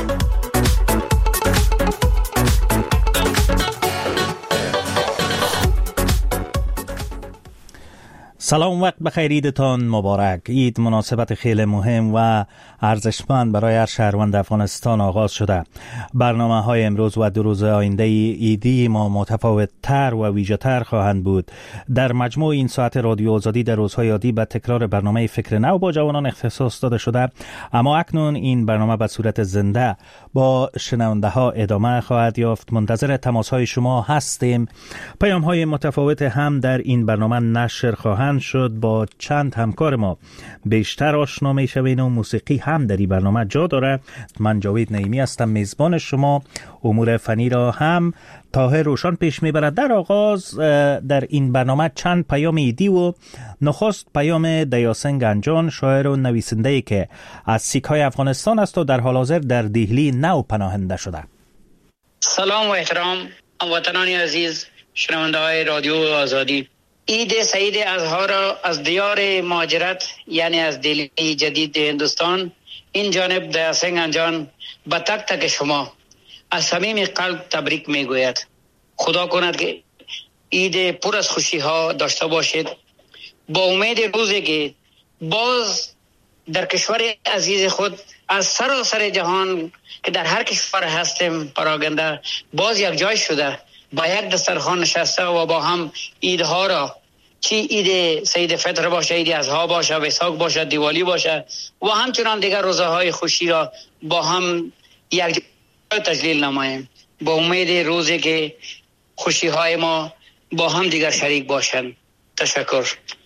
سلام، وقت بخیر، عیدتان مبارک. عید مناسبت خیلی مهم و ارزشمند برای هر شهروند افغانستان آغاز شده. برنامه های امروز و دو روز آینده عیدی ما متفاوت تر و ویژه تر خواهند بود. در مجموع این ساعت رادیو آزادی در روزهای عادی به تکرار برنامه فکر نو با جوانان اختصاص داده شده، اما اکنون این برنامه به صورت زنده با شنونده ها ادامه خواهد یافت. منتظر تماس های شما هستیم. پیام های متفاوت هم در این برنامه نشر خواهند شد. با چند همکار ما بیشتر آشنا می شوین و موسیقی هم در این برنامه جا داره. من جاوید نعیمی هستم میزبان شما. امور فنی را هم طاهر روشن پیش میبرد. در آغاز در این برنامه چند پیام عیدی و نخست پیام دیاسن گنجان، شاعر و نویسنده که از سیک‌های افغانستان است و در حال حاضر در دهلی نو پناهنده شده. سلام و احترام هموطنان عزیز شنونده های رادیو آزادی. عید سعید اضحی را از دیار مهاجرت یعنی از دهلی جدید هندوستان این جانب دیاسن گنجان به تک تک شما از صمیم قلب تبریک میگوید. خدا کند که عید پر از خوشی ها داشته باشید، با امید روزی که باز در کشور عزیز خود از سراسر جهان که در هر کشور هستیم پراگنده باز یک جای شده با یک دسترخوان نشسته و با هم عیدها را، چی عید سید فطر باشه، عید اضحی باشه، ویساک باشه، دیوالی باشه و همچنان دیگر روزهای خوشی را با هم یک جای تجلیل نماییم، با امید روزی که خوشی های ما با هم دیگر شریک باشند. تشکر.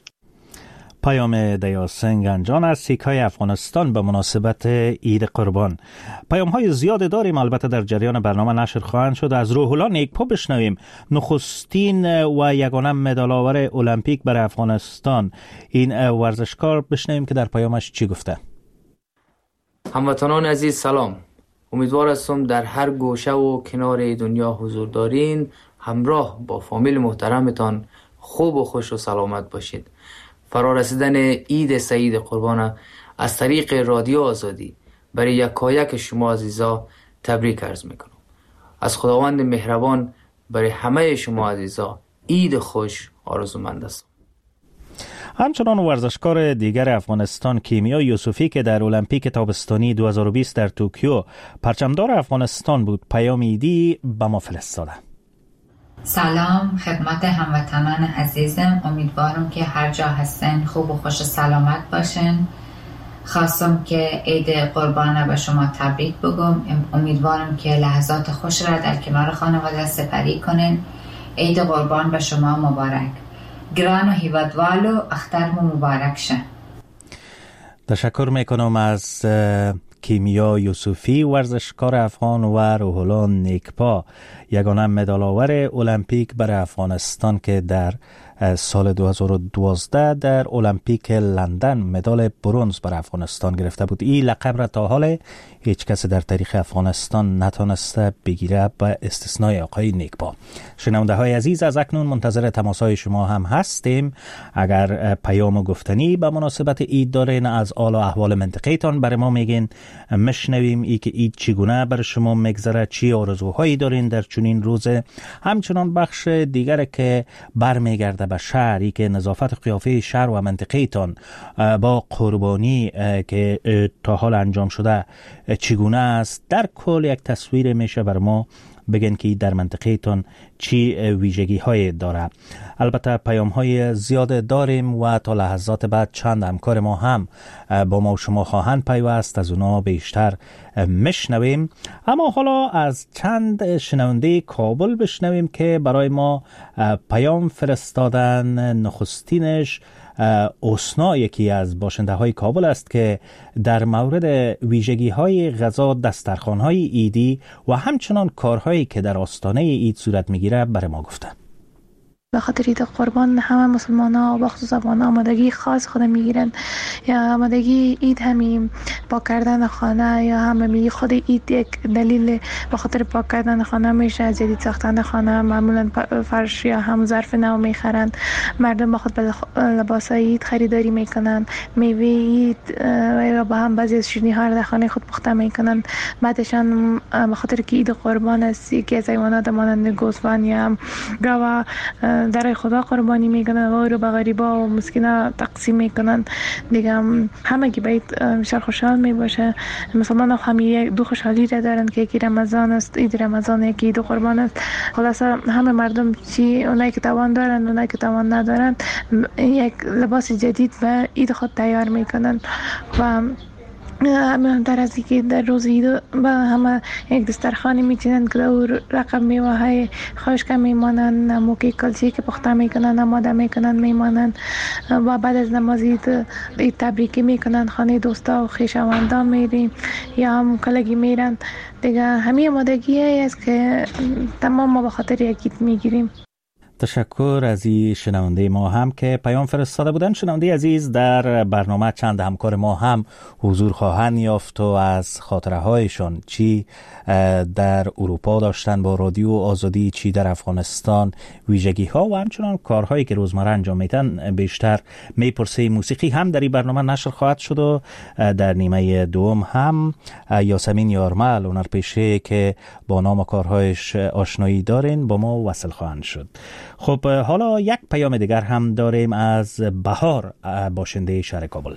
پیام دیاسن گنجان از سیک‌های افغانستان به مناسبت عید قربان. پیام های زیاد داریم، البته در جریان برنامه نشر خواهند شد. از روح الله نیکپا بشنویم. نخستین و یگانه مدال آور المپیک برای افغانستان، این ورزشکار، بشنویم که در پیامش چی گفته. هموطنان عزیز سلام. امیدوار هستم در هر گوشه و کنار دنیا حضور دارین، همراه با فامیل محترمتان خوب و خوش و سلامت باشید. فرارسیدن عید سعید قربان از طریق رادیو آزادی برای یکایک شما عزیزا تبریک عرض میکنم. از خداوند مهربان برای همه شما عزیزا عید خوش آرزومند است. همچنان ورزشکار دیگر افغانستان کیمیا یوسفی که در المپیک تابستانی دو هزار و بیست در توکیو پرچمدار افغانستان بود، پیام عیدی به ما فرستاده. سلام خدمت هموطنان عزیزم، امیدوارم که هر جا هستن خوب و خوش و سلامت باشن. خواستم که عید قربان به شما تبریک بگم. امیدوارم که لحظات خوش را در کنار خانواده سپری کنین. عید قربان به شما مبارک. گران و هیبتوال و اخترم مبارک شه. تشکر میکنم از کیمیا یوسفی، ورزشکار افغان و روح‌الله نیکپا، یگانه مدال آور المپیک برای افغانستان که در سال دو هزار و دوازده در المپیک لندن مدال برنز برای افغانستان گرفته بود. این لقب را تا حال هیچ کس در تاریخ افغانستان نتونسته بگیره به استثنای آقای نیکپا. شنونده های عزیز، از اکنون منتظر تماسهای شما هم هستیم. اگر پیام گفتنی به مناسبت عید دارین، از حال و احوال منطقه تان برای ما میگین، مشنویم ای که عید چگونه بر شما میگذره، چی آرزوهایی دارین در چنین روزه. همچنان بخش دیگر که برمیگرده به شهری که نظافت قیافه شهر و منطقه تان با قربانی که تا حال انجام شده چگونه است، در کل یک تصویر میشه بر ما بگن که در منطقه تان چی ویژگی های داره. البته پیام های زیاد داریم و تا لحظات بعد چند همکار ما هم با ما و شما خواهند پیوست، از اونا بیشتر مشنویم. اما حالا از چند شنونده کابل بشنویم که برای ما پیام فرستادن. نخستینش اوسنا، یکی از باشنده های کابل است که در مورد ویژگی های غذا، دسترخوان های ایدی و همچنان کارهایی که در آستانه اید صورت میگیره برای ما گفته. به خاطر عید قربان همه مسلمان ها و خصوص افغان ها آمادگی خاص خود میگیرن. یا آمادگی عید همین پاک کردن خانه، یا هم می خود عید یک دلیل به خاطر پاک کردن خانه میشه. جدید ساختن خانه معمولا فرش یا هم ظرف نو میخرن. مردم با خود لباس عید خریداری میکنن، میوه عید و با هم بعضی از شیرینی ها در خانه خود پخته میکنن. بعدشان به خاطر که عید قربان است، یکی از حیوانات مانند گوسفند یا گاو در خدا قربانی میکنن و رو به غریبا و مسکینا تقسیم میکنن. دیگه همه کی باید بیشتر خوشحال میباشه. مسلمان ها همه دو خوشحالی را دارن که یکی رمضان است، عید رمضان، یکی عید قربان است. خلاصه همه مردم چی اونایی که توان دارن، اونایی که توان ندارن، یک لباس جدید به عید خود تیار میکنن و همه در از که در روز عید با همه یک دسترخوانی میچینن که در رقم میوه های خشک میمانن، موکی کلچی که پخته میکنن آماده میکنن میمانن و بعد از نماز عید عید تبریکی میکنن، خانه دوستا و خویشاوندان میریم یا هم کلگی میرن. دیگه همه آمادگی است که تمام ما به خاطر یک عید میگیریم. تشکر از این شنونده ما هم که پیام فرستاده بودن. شنونده عزیز، در برنامه چند همکار ما هم حضور خواهند یافت و از خاطره هایشان چی در اروپا داشتن با رادیو آزادی، چی در افغانستان، ویژگی ها و همچنان کارهایی که روزمره انجام میدن بیشتر میپرسه. موسیقی هم در این برنامه نشر خواهد شد و در نیمه دوم هم یاسمین یارمل، هنرپیشه که با نام و کارهایش آشنایی دارین، با ما وصل خواهند شد. خب حالا یک پیام دیگر هم داریم از بهار، باشنده شهر کابل.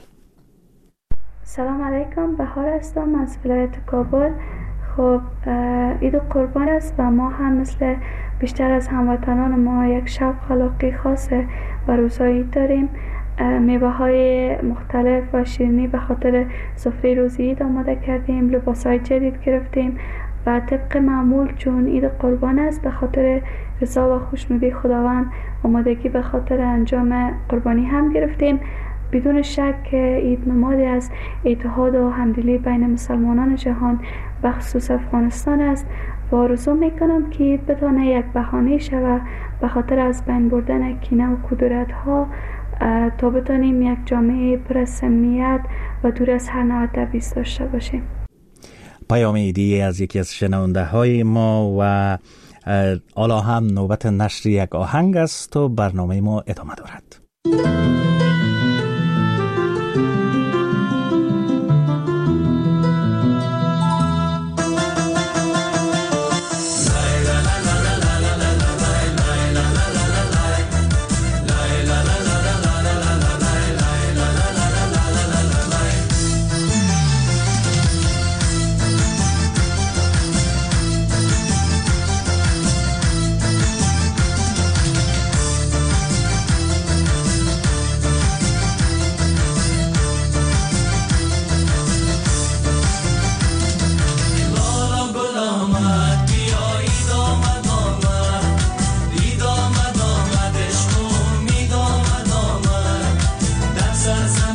سلام علیکم، بهار هستم از ولایت کابل. خب عید قربان است و ما هم مثل بیشتر از هموطنان ما یک شوق خلاقی خاص به روزهای عید داریم. میوه های مختلف و شیرینی به خاطر سفره روز عید آماده کردیم، لباس های جدید گرفتیم و طبق معمول چون عید قربان است به خاطر رضا و خوشنودی خداوند آمادگی به خاطر انجام قربانی هم گرفتیم. بدون شک که عید نمادی از اتحاد و همدلی بین مسلمانان جهان و خصوص افغانستان است و آرزو میکنم که عید بتانه یک بهانه شود به خاطر از بین بردن کینه و کدورت ها تا بتانیم یک جامعه پر از صمیمیت و دور از هر نوع تبعیض داشته باشیم. پیام ایدی از یکی از شنونده های ما و حالا هم نوبت نشر یک آهنگ است و برنامه ما ادامه دارد.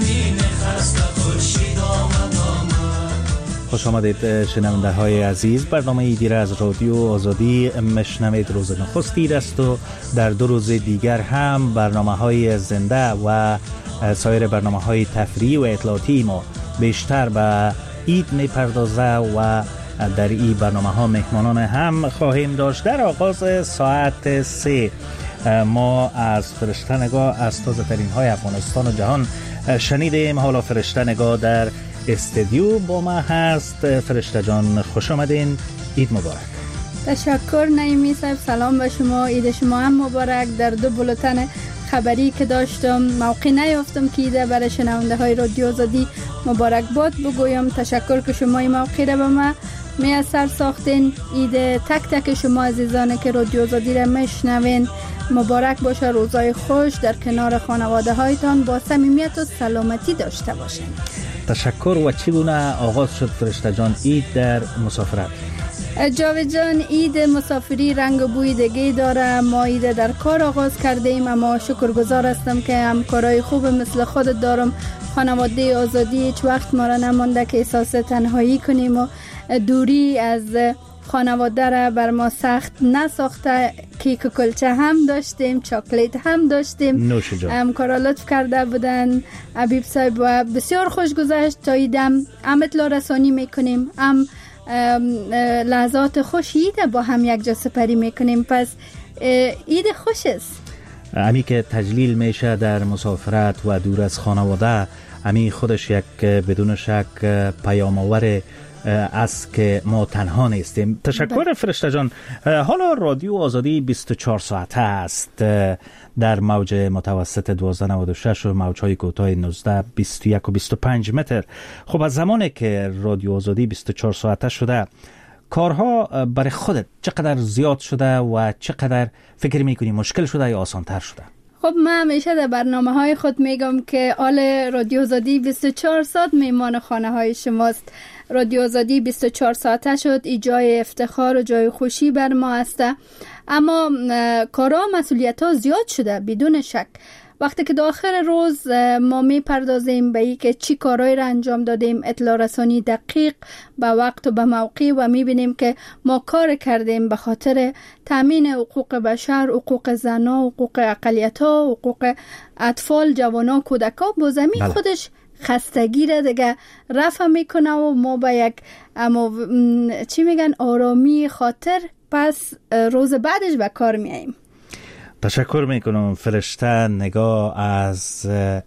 زمین خسته خورشید آمد آمد. خوش آمدید شنونده های عزیز. برنامه ایدی را از رادیو آزادی مشنوید. روز نخست اید است و در دو روز دیگر هم برنامه های زنده و سایر برنامه های تفریحی و اطلاعاتی ما بیشتر به عید می پردازه و در این برنامه ها مهمانان هم خواهیم داشت. در آغاز ساعت سه ما از فرشته نگاه از تازه ترین های افغانستان و جهان شنیدیم. حالا فرشته نگاه در استودیو با ما هست. فرشته جان خوش آمدین، عید مبارک. تشکر نعیمی صاحب، سلام به شما، عید شما هم مبارک. در دو بولتن خبری که داشتم موقع نیافتم که ایده برای شنونده های رادیو آزادی مبارک باد بگویم. تشکر که شما این موقع را به ما میسر ساختین. عید تک تک شما عزیزان که رادیو آزادی را میشنوین مبارک باشه. روزای خوش در کنار خانواده هایتان با صمیمیت و سلامتی داشته باشین. تشکر. و چگونه آغاز شد فرشته جان عید در مسافرت؟ جاوید جان، عید مسافری رنگ و بوی دیگه داره. ما عید در کار آغاز کردیم، اما شکرگزار هستم که همکارای خوب مثل خودت دارم. خانواده آزادی هیچ وقت ما را نمانده که احساس تنهایی کنیم و دوری از خانواده را بر ما سخت نساخته. کیک و کلچه هم داشتیم، چاکلیت هم داشتیم. همکارا لطف کرده بودن. حبیب صاحب و بسیار خوش گذشت. تا ایدم هم اطلاع رسانی میکنیم، هم لحظات خوش عید با هم یک جا سپری میکنیم. پس عید خوش است. امی که تجلیل میشه در مسافرت و دور از خانواده، امی خودش یک بدون شک پیام آور است که ما تنها نیستیم. تشکر فرشته جان. حالا رادیو آزادی بیست و چهار ساعته است در موج متوسط دوازده نود و شش و موج‌های کوتاه نوزده، بیست و یک و بیست و پنج متر. خب از زمانی که رادیو آزادی بیست و چهار ساعته شده، کارها برای خودت چقدر زیاد شده و چقدر فکر میکنی مشکل شده یا آسان‌تر شده؟ خب من همیشه در برنامه های خود میگم که آل رادیو آزادی بیست و چهار ساعت میمان خانه های شماست. رادیو آزادی بیست و چهار ساعته شد. ای جای افتخار و جای خوشی بر ما است. اما کارا مسئولیت ها زیاد شده بدون شک. وقتی که داخل روز ما می پردازیم به این که چی کارهایی را انجام دادیم، اطلاع رسانی دقیق به وقت و به موقع، و می بینیم که ما کار کردیم به خاطر تامین حقوق بشر، حقوق زنان، حقوق اقلیت‌ها، حقوق اطفال، جوانان، کودکان. با زمین خودش خستگی را دیگه رفع میکنه و ما با یک اما چی میگن آرامی خاطر پس روز بعدش به کار میاییم. تشکر میکنم فرشته نگاه از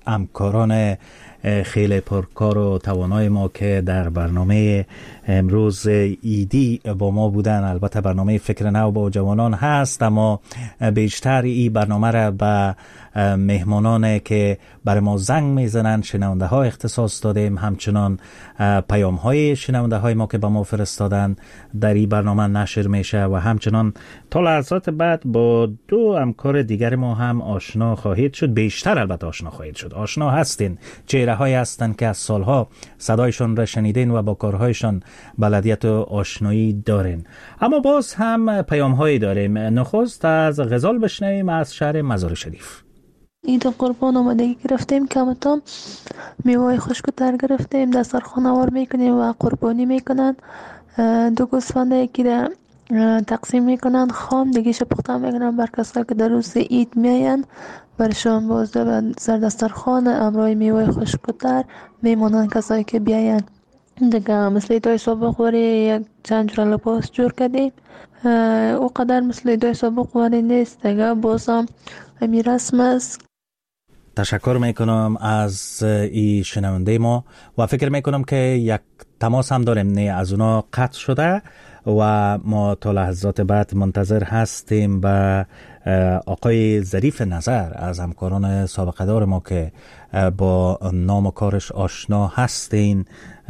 همکاران خیلی پرکار و توانای ما که در برنامه امروز ایدی با ما بودن. البته برنامه فکر نو با جوانان هست، اما بیشتر این برنامه را به مهمانان که برای ما زنگ میزنن، شنونده ها اختصاص دادیم. همچنان پیام های شنونده های ما که به ما فرستادن در این برنامه نشر میشه و همچنان تا لحظات بعد با دو همکار دیگر ما هم آشنا خواهید شد. بیشتر البته آشنا خواهید شد. آشنا هستین، چهره هایی هستن که از سالها صدایشان را شنیدین و با کارهایشان بلدیت و آشنایی دارین. اما باز هم پیام هایی داریم. نخست از غزال بشنویم از شهر مزار شریف. عید قربان آمادگی گرفتیم، کمتام میوه خشک تر گرفتیم، دسترخوان آور میکنیم و قربانی میکنن. دو گوسفند یکی را تقسیم میکنن خام، دیگه پخته میکنن بر کسایی که در روز عید میاین. برشان بازده و سر دسترخوان امرای میوه خشک تر میمونن کسایی که بیاین. دیگه مثل ایدای سابق وری یک چند جور لباس جور کردیم. او قدر مثل ایدای سابق وری نیست، دیگه بازم همی رسم است. تشکر میکنم از این شنونده ما و فکر میکنم که یک تماس هم داریم، نه از اونا قطع شده و ما تا لحظات بعد منتظر هستیم به آقای ظریف نظر از همکاران سابقه دار ما که با نام و کارش آشنا هستین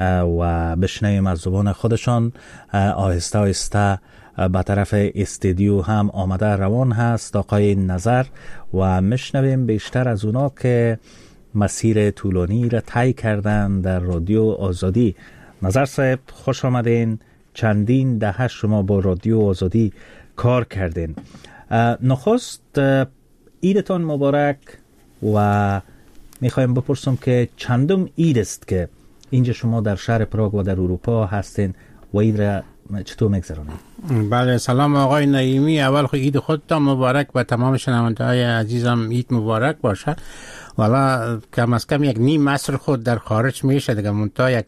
و بشنویم از زبان خودشان. آهسته آهسته به طرف استودیو هم آمده روان هست آقای نظر و مشنویم بیشتر از اونا که مسیر طولانی را طی کردن در رادیو آزادی. نظر صاحب خوش آمدین. چندین دهه شما با رادیو آزادی کار کردین. نخست عیدتان مبارک و میخوایم بپرسم که چندم عید است که اینجا شما در شهر پراگ و در اروپا هستین و عید را چطور میگذرونید؟ بله، سلام آقای نعیمی. اول خود عید خودتان مبارک و تمام شنونده‌های عزیزم عید مبارک باشه. والا کم از کم یک نیم عصر خود در خارج میشه دیگه، منتها یک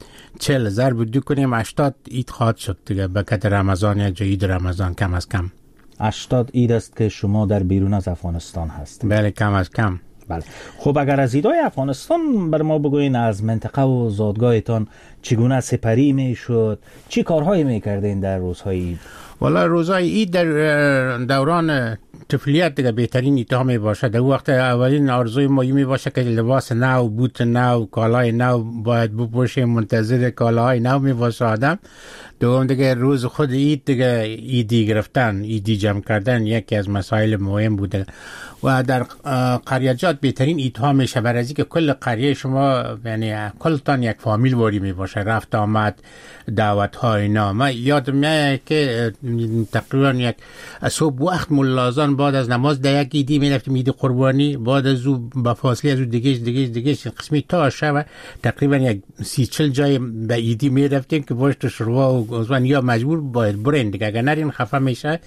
چهل ضرب دو کنیم هشتاد عید خواهد شد دیگه به قدر رمضان، یک جا عید رمضان کم از کم هشتاد عید است که شما در بیرون از افغانستان هستید. بله کم از کم. بله. خب اگر از عیدهای افغانستان بر ما بگوین، از منطقه و زادگاهتان چگونه سپری میشد، چی کارهایی میکردین در روزهای عید؟ والا روزهای عید در دوران طفولیت دیگه بهترین ایتها می باشه. در وقت اولین آرزوی ما می باشه که لباس نو، بوت نو، کالای نو باید بپوشیم، منتظر کالاهای نو می باشه آدم. دوم دیگه روز خود عید دیگه عیدی گرفتن، عیدی جمع کردن یکی از مسائل مهم بوده و در قریه‌جات بهترین ایدها میشه برای اینکه کل قریه شما یعنی کلتان یک فامیل واری می باشه، رفت آمد، دعوت ها اینا. من یادم میاد که تقریبا یک صبح وقت ملازان بعد از نماز در یک عیدی می رفتیم، عید قربانی، بعد از او با فاصله از او دیگه دیگه دیگه قسمی تا شب تقریبا یک سی چل جای به عیدی می رفتیم که باش تو شروع و گوزوان یا مجبور باید برین دیگه، اگر نرین خفه میشه،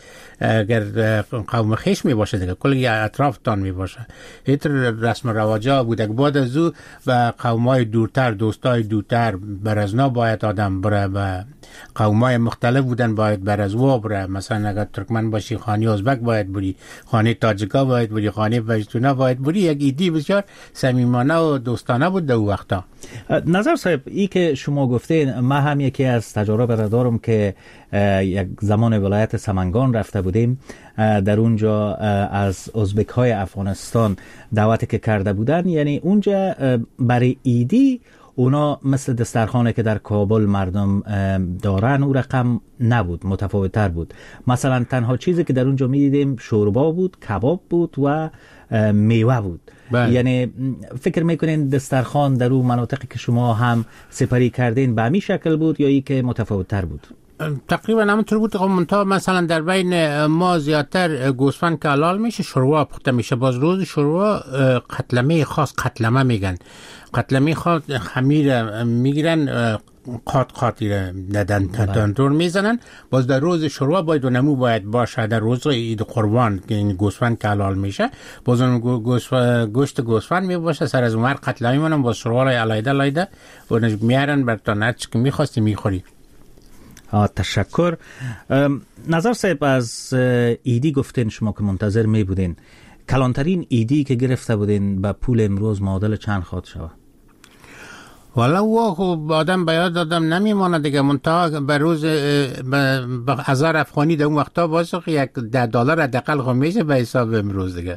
اگر قوم خیش می باشه دیگه کل اطراف تان می باشه. اینطور رسم و رواجا بوده. بعد از او و قومای دورتر، دوستای دورتر برازنا باید آدم بره و قومای مختلف بودن باید برازوا بره. مثلا اگر ترکمن باشی خانه ازبک باید بری، خانه تاجیکا باید بری، خانه پشتونا باید بری. یک ایدی بسیار صمیمانه و دوستانه بود در وقتا. نظر صاحب، ای که شما گفتین، من هم یکی از تجارب را دارم که یک زمان ولایت سمنگان رفته بودیم. در اونجا از ازبک های افغانستان دعوتی که کرده بودن، یعنی اونجا برای ایدی اونا مثل دسترخانه که در کابل مردم دارن او رقم نبود، متفاوت‌تر بود. مثلا تنها چیزی که در اونجا می‌دیدیم شوربا بود، کباب بود و میوه بود. بله. یعنی فکر میکنین دسترخوان در اون مناطقی که شما هم سپری کردین به همین شکل بود یا ای که متفاوت‌تر بود؟ تقریبا همونطور بود. منتها مثلا در بین ما زیادتر گوسفند که حلال میشه، شوروا پخته میشه. باز روز شوروا قتلمه خاص، قتلمه میگن، قتلمه خاص خمیر میگیرن، قات قاطی ندن تندور میزنن. باز در روز شوروا باید و نمو باید باشه. در روز عید قربان که این گوسفند که حلال میشه، باز اون گوشت گوسفند می باشه، سر از اونور قتلمه میمونن، باز شوروا لای علایده لایده و میارن بر تا هر چی که میخواستی میخوری. تشکر. نظر صاحب، از ایدی گفتین شما که منتظر می بودین، کلانترین ایدی که گرفته بودین به پول امروز معادل چند خواهد شود؟ والا و خب آدم به یاد آدم نمیمانه دیگه. منتها به روز به هزار افغانی در اون وقتا باشه یک ده دلار حداقل خب میشه به حساب امروز دیگه.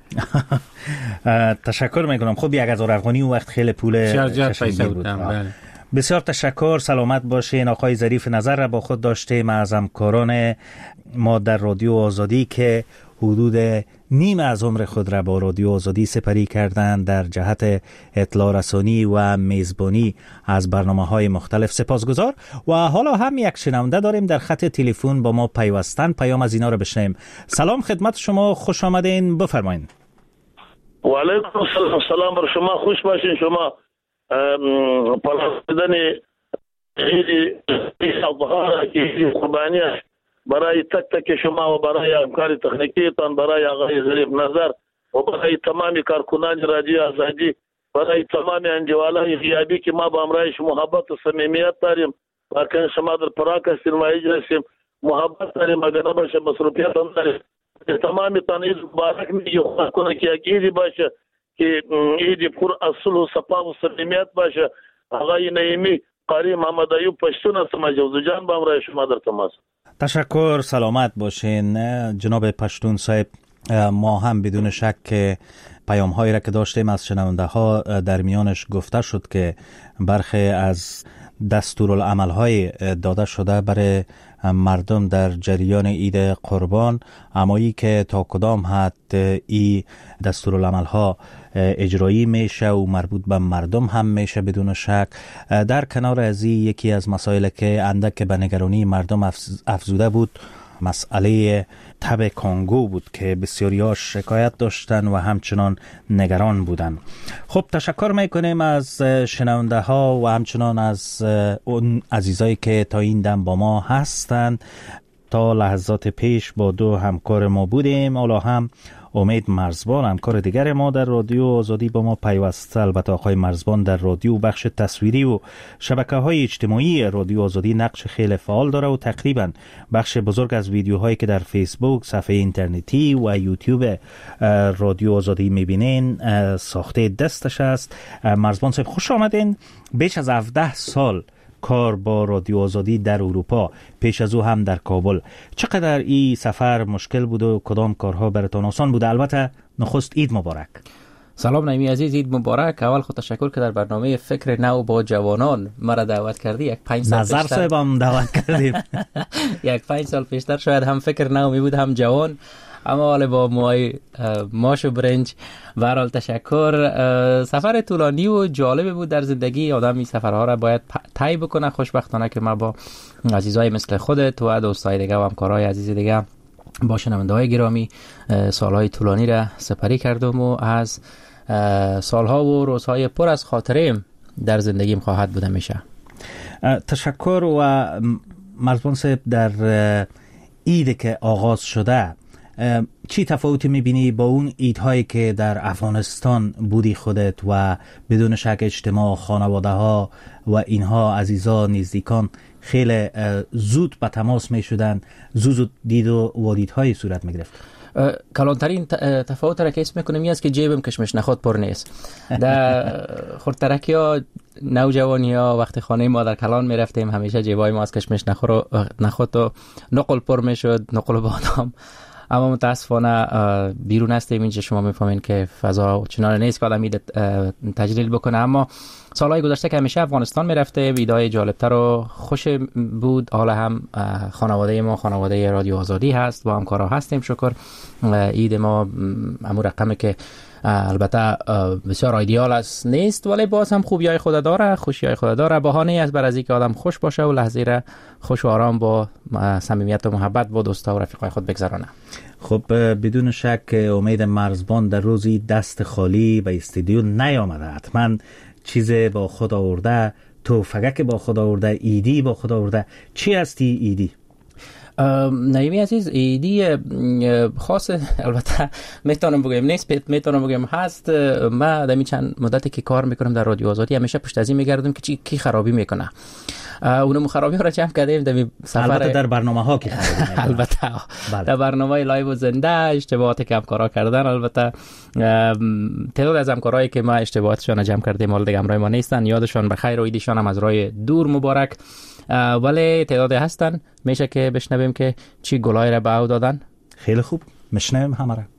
تشکر میکنم. خب یک هزار افغانی اون وقت خیلی پول کشنگی بود. بسیار تشکر. سلامت باشین. آقای ظریف نظر را با خود داشتیم از همکاران ما در رادیو آزادی که حدود نیم از عمر خود را با رادیو آزادی سپری کردند در جهت اطلاع رسانی و میزبانی از برنامه‌های مختلف. سپاسگزار. و حالا هم یک شنونده داریم در خط تلفن با ما پیوستن، پیام از اینا را بشنویم. سلام خدمت شما، خوش آمدین، بفرمایید. و علیکم السلام. سلام بر شما، خوش باشین. شما پرستدن عید الاضحی که عید قربانی برای تک تک شما و برای همکار تکنیکیتان، برای آقای ظریف نظر و برای تمامی کارکنان رادیو آزادی، برای تمامی انجوالای غیابی که ما با امرایش محبت و صمیمیت داریم. واقعا شما در پراگ هستین و اینجا هستیم، محبت داریم، اگر نباشه مصروفیت هم داریم. تمامی تان عید مبارک میگی، خواهد کنه که یک عیدی باشه که عیدی پر اصل و صفا و صمیمیت باشه. آقای نعیمی قاری محمد ایوب پشتون هستم از جوزجان، با امرای شما در تماس. تشکر. سلامت باشین جناب پشتون صاحب. ما هم بدون شک پیام هایی را که داشتیم از شنونده ها در میانش گفته شد که برخی از دستورالعمل های داده شده برای مردم در جریان عید قربان، اما ای که تا کدام حد ای دستورالعمل ها اجرایی میشه و مربوط به مردم هم میشه بدون شک. در کنار از این یکی از مسائل که اندک به نگرانی مردم افزوده بود مسئله تب کانگو بود که بسیاری‌ها شکایت داشتن و همچنان نگران بودن. خب تشکر میکنیم از شنونده ها و همچنان از اون عزیزایی که تا این دم با ما هستند. تا لحظات پیش با دو همکار ما بودیم. حالا هم امید مرزبان همکار دیگر ما در رادیو آزادی با ما پیوسته. البته آقای مرزبان در رادیو بخش تصویری و شبکه‌های اجتماعی رادیو آزادی نقش خیلی فعال داره و تقریبا بخش بزرگ از ویدیوهایی که در فیسبوک، صفحه اینترنتی و یوتیوب رادیو آزادی میبینین ساخته دستش است. مرزبان صاحب خوش آمدین. بیش از هفده سال کار با رادیو آزادی در اروپا، پیش از او هم در کابل. چقدر این سفر مشکل بود و کدام کارها براتون آسان بود؟ البته نخست عید مبارک. سلام نعیمی عزیز، عید مبارک. اول خود تشکر که در برنامه فکر نو با جوانان مرا دعوت کردی. یک پنج سال نظر پیشتر صاحب هم دعوت کردیم. یک پنج سال پیشتر شاید هم فکر نو می بود هم جوان، اما حالا با موهای ماش و برنج. به هر حال تشکر. سفر طولانی و جالب بود در زندگی. آدم این سفرها را باید طی بکنه. خوشبختانه که ما با عزیزای مثل خودت و دوستای دیگه و همکارای عزیز دیگه با شنونده‌های گرامی سالهای طولانی را سپری کردم و از سالها و روزهای پر از خاطره در زندگیم خواهد بود همیشه. تشکر. و مرزبان صاحب در عید که آغاز شده چی تفاوتی میبینی با اون عیدهایی که در افغانستان بودی خودت و بدون شک اجتماع خانواده ها و اینها عزیزا نزدیکان خیلی زود به تماس میشدن، زود زود دید و والیدهای صورت میگرفت؟ کلانترین تفاوت را که اسم میکنم این است که جیبم کشمش نخود پر نیست. در خردترکی ها نوجوانی ها وقتی خانه ما در کلان میرفتیم همیشه جیبای ما از کشمش نخود و نقل پر میشد، نقل و بادام. اما متاسفانه بیرون هستیم اینجا شما میفهمین که فضا چنان نیست که آدم ایده تجلیل بکنه. اما سالهای گذشته که همیشه افغانستان میرفته ایدهای جالبتر و خوش بود. حالا هم خانواده ما خانواده رادیو آزادی هست، با همکارا هستیم شکر. عید ما امور رقمی که البته بسیار ایدئال است نیست، ولی باز هم خوبیای خود داره، خوشیای خود داره. بهانه از بر از اینکه آدم خوش باشه و لحظه را خوش و آرام با صمیمیت و محبت با دوستا و رفیقای خود بگذرانه. خب بدون شک امید مرزبان در روزی دست خالی به استودیو نیامده. حتما چیز با خود آورده، توفقک با خود آورده، ایدی با خود آورده. چی هستی ایدی؟ نعیمی عزیز، ایدی خاص البته میتونم بگم نیست، میتونم بگم هست. من دمی چند مدتی که کار میکنم در رادیو آزادی همیشه پشت از این میگردم که چی کی خرابی میکنه. اونم خرابی ها را جمع کردیم در سفر. البته در برنامه ها که خرابی البته در برنامه لایو و زنده اشتباهاتی که همکارا کردن. البته تعداد از همکارایی که ما اشتباهاتشون جمع کردیم حالا دیگه همراه ما نیستن، یادشون بخیر و ایدیشون هم از راه دور مبارک. ولی تعدادی هستن، میشه که بشنویم که چی گلای را به او دادن. خیلی خوب، میشنویم همه را.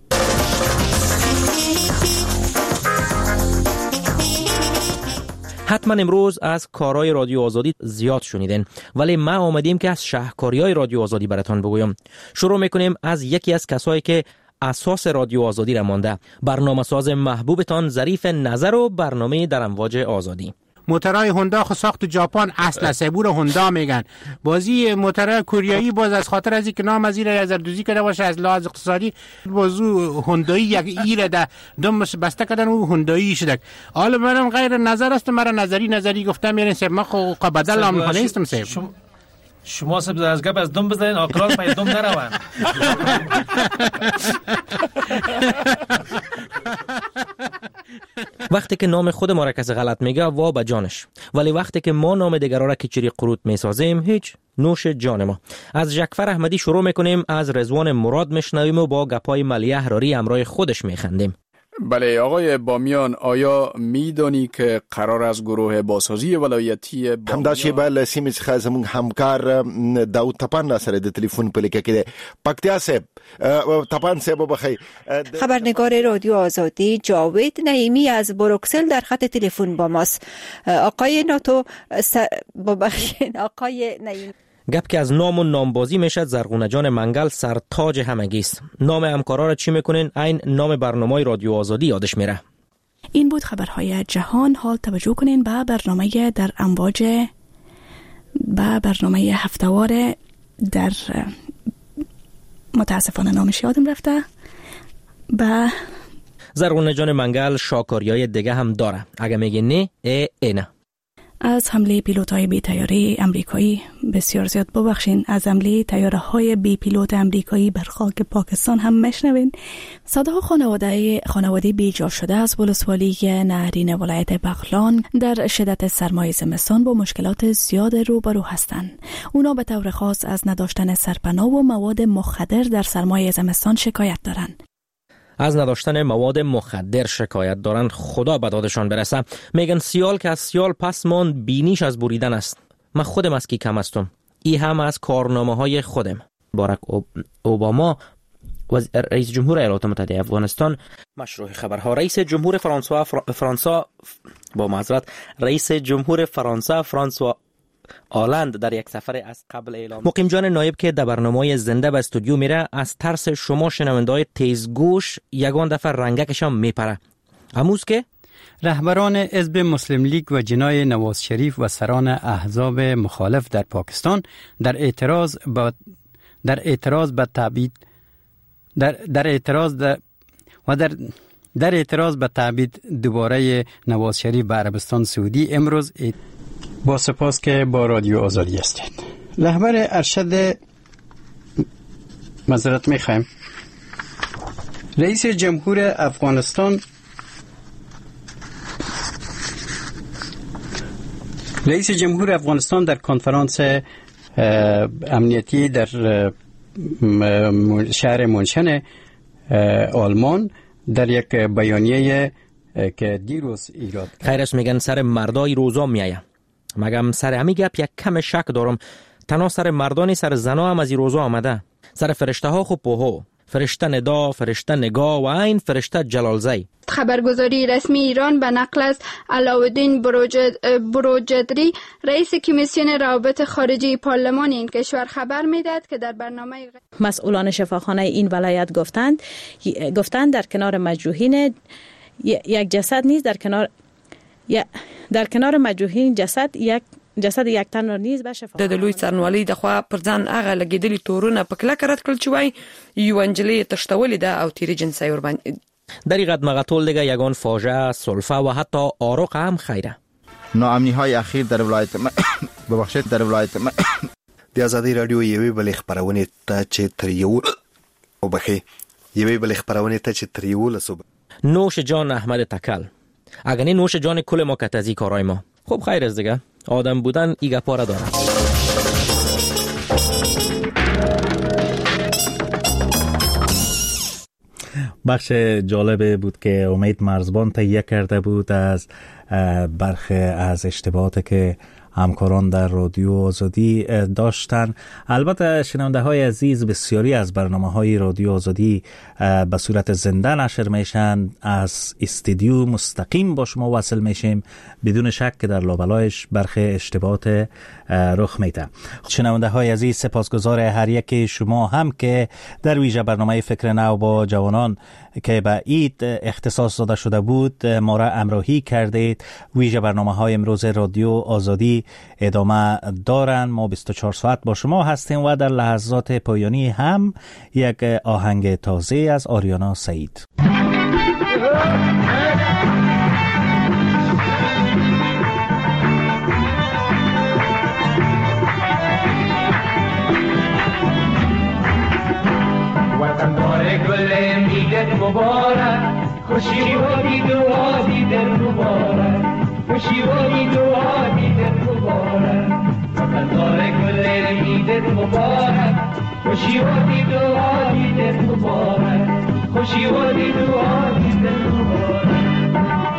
حتما امروز از کارهای رادیو آزادی زیاد شنیدین، ولی ما آمدیم که از شهرکاری‌های رادیو آزادی براتون بگویم. شروع میکنیم از یکی از کسایی که اساس رادیو آزادی را مانده، برنامه‌ساز محبوبتان ظریف نظر و برنامه در امواج آزادی. موترهای هوندا خو ساخت ژاپن اصل سبور هوندا میگن. بازی موترهای کوریایی باز از خاطر از اینکه نام از ایره از دوزی کرده باشه از لحاظ اقتصادی بازو هوندایی یک ایره ده دم بسته کردن و هوندایی شده. حالا منم غیر نظر است، مرا نظری نظری گفتم یعنی سب ما خو بدل هم نیستم سب. شما شما سب از گپ از دم بزنین آکران پای دم نروان. وقتی که نام خود ما را کسی غلط میگه وا به جانش، ولی وقتی که ما نام دیگران را کچری قروت میسازیم هیچ، نوش جان ما. از جعفر احمدی شروع میکنیم، از رضوان مراد میشنویم و با گپای ملی احراری همراه خودش میخندیم. بله آقای بامیان، آیا میدانی که قرار از گروه بازسازی ولایتی همدا شیبه لسیمې څخه زموږ همکار داود تپان سره د تلیفون په لیکه کې پکتیا صاحب تپان صاحب بخیر. خبرنگار رادیو آزادی جاوید نعیمی از بروکسل در خط تلفن با ماست. آقای ناتو س... آقای نعیمی گپ که از نام و نامبازی میشد، زرغونه جان منگل سرتاج همگی است. نام همکارا را چی میکنین؟ این نام برنامه رادیو آزادی یادش میره. این بود خبرهای جهان. حال توجه کنین به برنامه در امواج به برنامه هفتهوار در متاسفانه نامش یادم رفته. به زرغونه جان منگل شاکاریای دیگه هم داره. اگه میگه نه ای اینه. از حمله پیلوت‌های بی طیاره آمریکایی بسیار زیاد ببخشین. از حمله طیاره‌های بی پیلوت آمریکایی بر خاک پاکستان هم میشنوین. صداها خانواده خانواده بیجا شده از ولسوالی نهرین ولایت بغلان در شدت سرمای زمستان با مشکلات زیاد روبرو هستند. اونا به طور خاص از نداشتن سرپناه و مواد مخدر در سرمای زمستان شکایت دارند. از نداشتن مواد مخدر شکایت دارن. خدا به دادشان برسه. میگن سیال که از سیال پس ماند بینیش از بریدن است. من خودم از کی کم هستم. ای هم از کارنامه های خودم. باراک اوباما رئیس جمهور ایالات متحده افغانستان مشروع خبرها. رئیس جمهور فرانسوا فرانسا با معذرت رئیس جمهور فرانسه فرانسوا آلند در یک سفر از قبل اعلام. مقیم جان نایب که در برنامه زنده به استودیو میره از ترس شما شنونده‌های تیزگوش یگان دفعه رنگکشان میپره. اموز که رهبران حزب مسلم لیگ و جنای نواز شریف و سران احزاب مخالف در پاکستان در اعتراض با در اعتراض به تبعید در در اعتراض در و در در اعتراض به تبعید دوباره نواز شریف به عربستان سعودی امروز ات... با سپاس که با رادیو آزادی هستید. رهبر ارشد معذرت میخوایم رئیس جمهور افغانستان رئیس جمهور افغانستان در کنفرانس امنیتی در شهر منشن آلمان در یک بیانیه که دیروز ایراد خیرش میگن سر مردای روزا میایه. مگم سر همی گپ یک کم شک دارم. تنها سر مردانی سر زنا هم از این روزا آمده. سر فرشته ها خوب پوهو، فرشته ندا، فرشته نگاه و این فرشته جلالزی. خبرگزاری رسمی ایران به نقل از علاءالدین بروجد بروجدری رئیس کمیسیون روابط خارجی پارلمان این کشور خبر میداد که در برنامه مسئولان شفاخانه این ولایت گفتند گفتند در کنار مجروحین یک جسد نیز در کنار در کنار مجروحین جسد یک جسد یک تن نیز به شفا د لوی څرنوالي د خوا پر ځان هغه لګیدلی تورونه په کلکه رد کړل چې وای یو انجلی تشتولې ده او تیری جنسي ور باندې در این قدمه قتل دیگه یگان فاجعه سلفه و حتی آروق هم خیره. ناامنی های اخیر در ولایت ببخشید در ولایت د آزادی رادیو یوې بلې خبرونه ته چې تر یو او بخي یوې بلې خبرونه ته چې تر یو لسو نوش جان احمد تکل. اگه نه نوش جان کل ما کتازی کارای ما. خب خیر است دیگه. آدم بودن ایگه پاره داره. بخش جالب بود که امید مرزبان تهیه کرده بود از برخی از اشتباهاتی که همکاران در رادیو آزادی داشتن. البته شنونده های عزیز بسیاری از برنامه های رادیو آزادی به صورت زنده نشر میشن. از استودیو مستقیم با شما وصل میشیم بدون شک که در لابلایش برخی اشتباهات رخ میده. شنونده های عزیز سپاسگزار هر یک شما هم که در ویژه برنامه فکر نو با جوانان که به عید اختصاص داده شده بود ما را همراهی کردید. ویژه برنامه های امروز رادیو آزادی ادامه دارن. ما بیست و چهار ساعت با شما هستیم و در لحظات پایانی هم یک آهنگ تازه از آریانا سعید. وطن باره گل میدت مبارک خوشی و دید و آدیدت مبارک خوشی و دید و آدیدت مبارک وطن باره گل میدت مبارک خوشی و دید و آدیدت مبارک خوشی و دید و آدیدت مبارک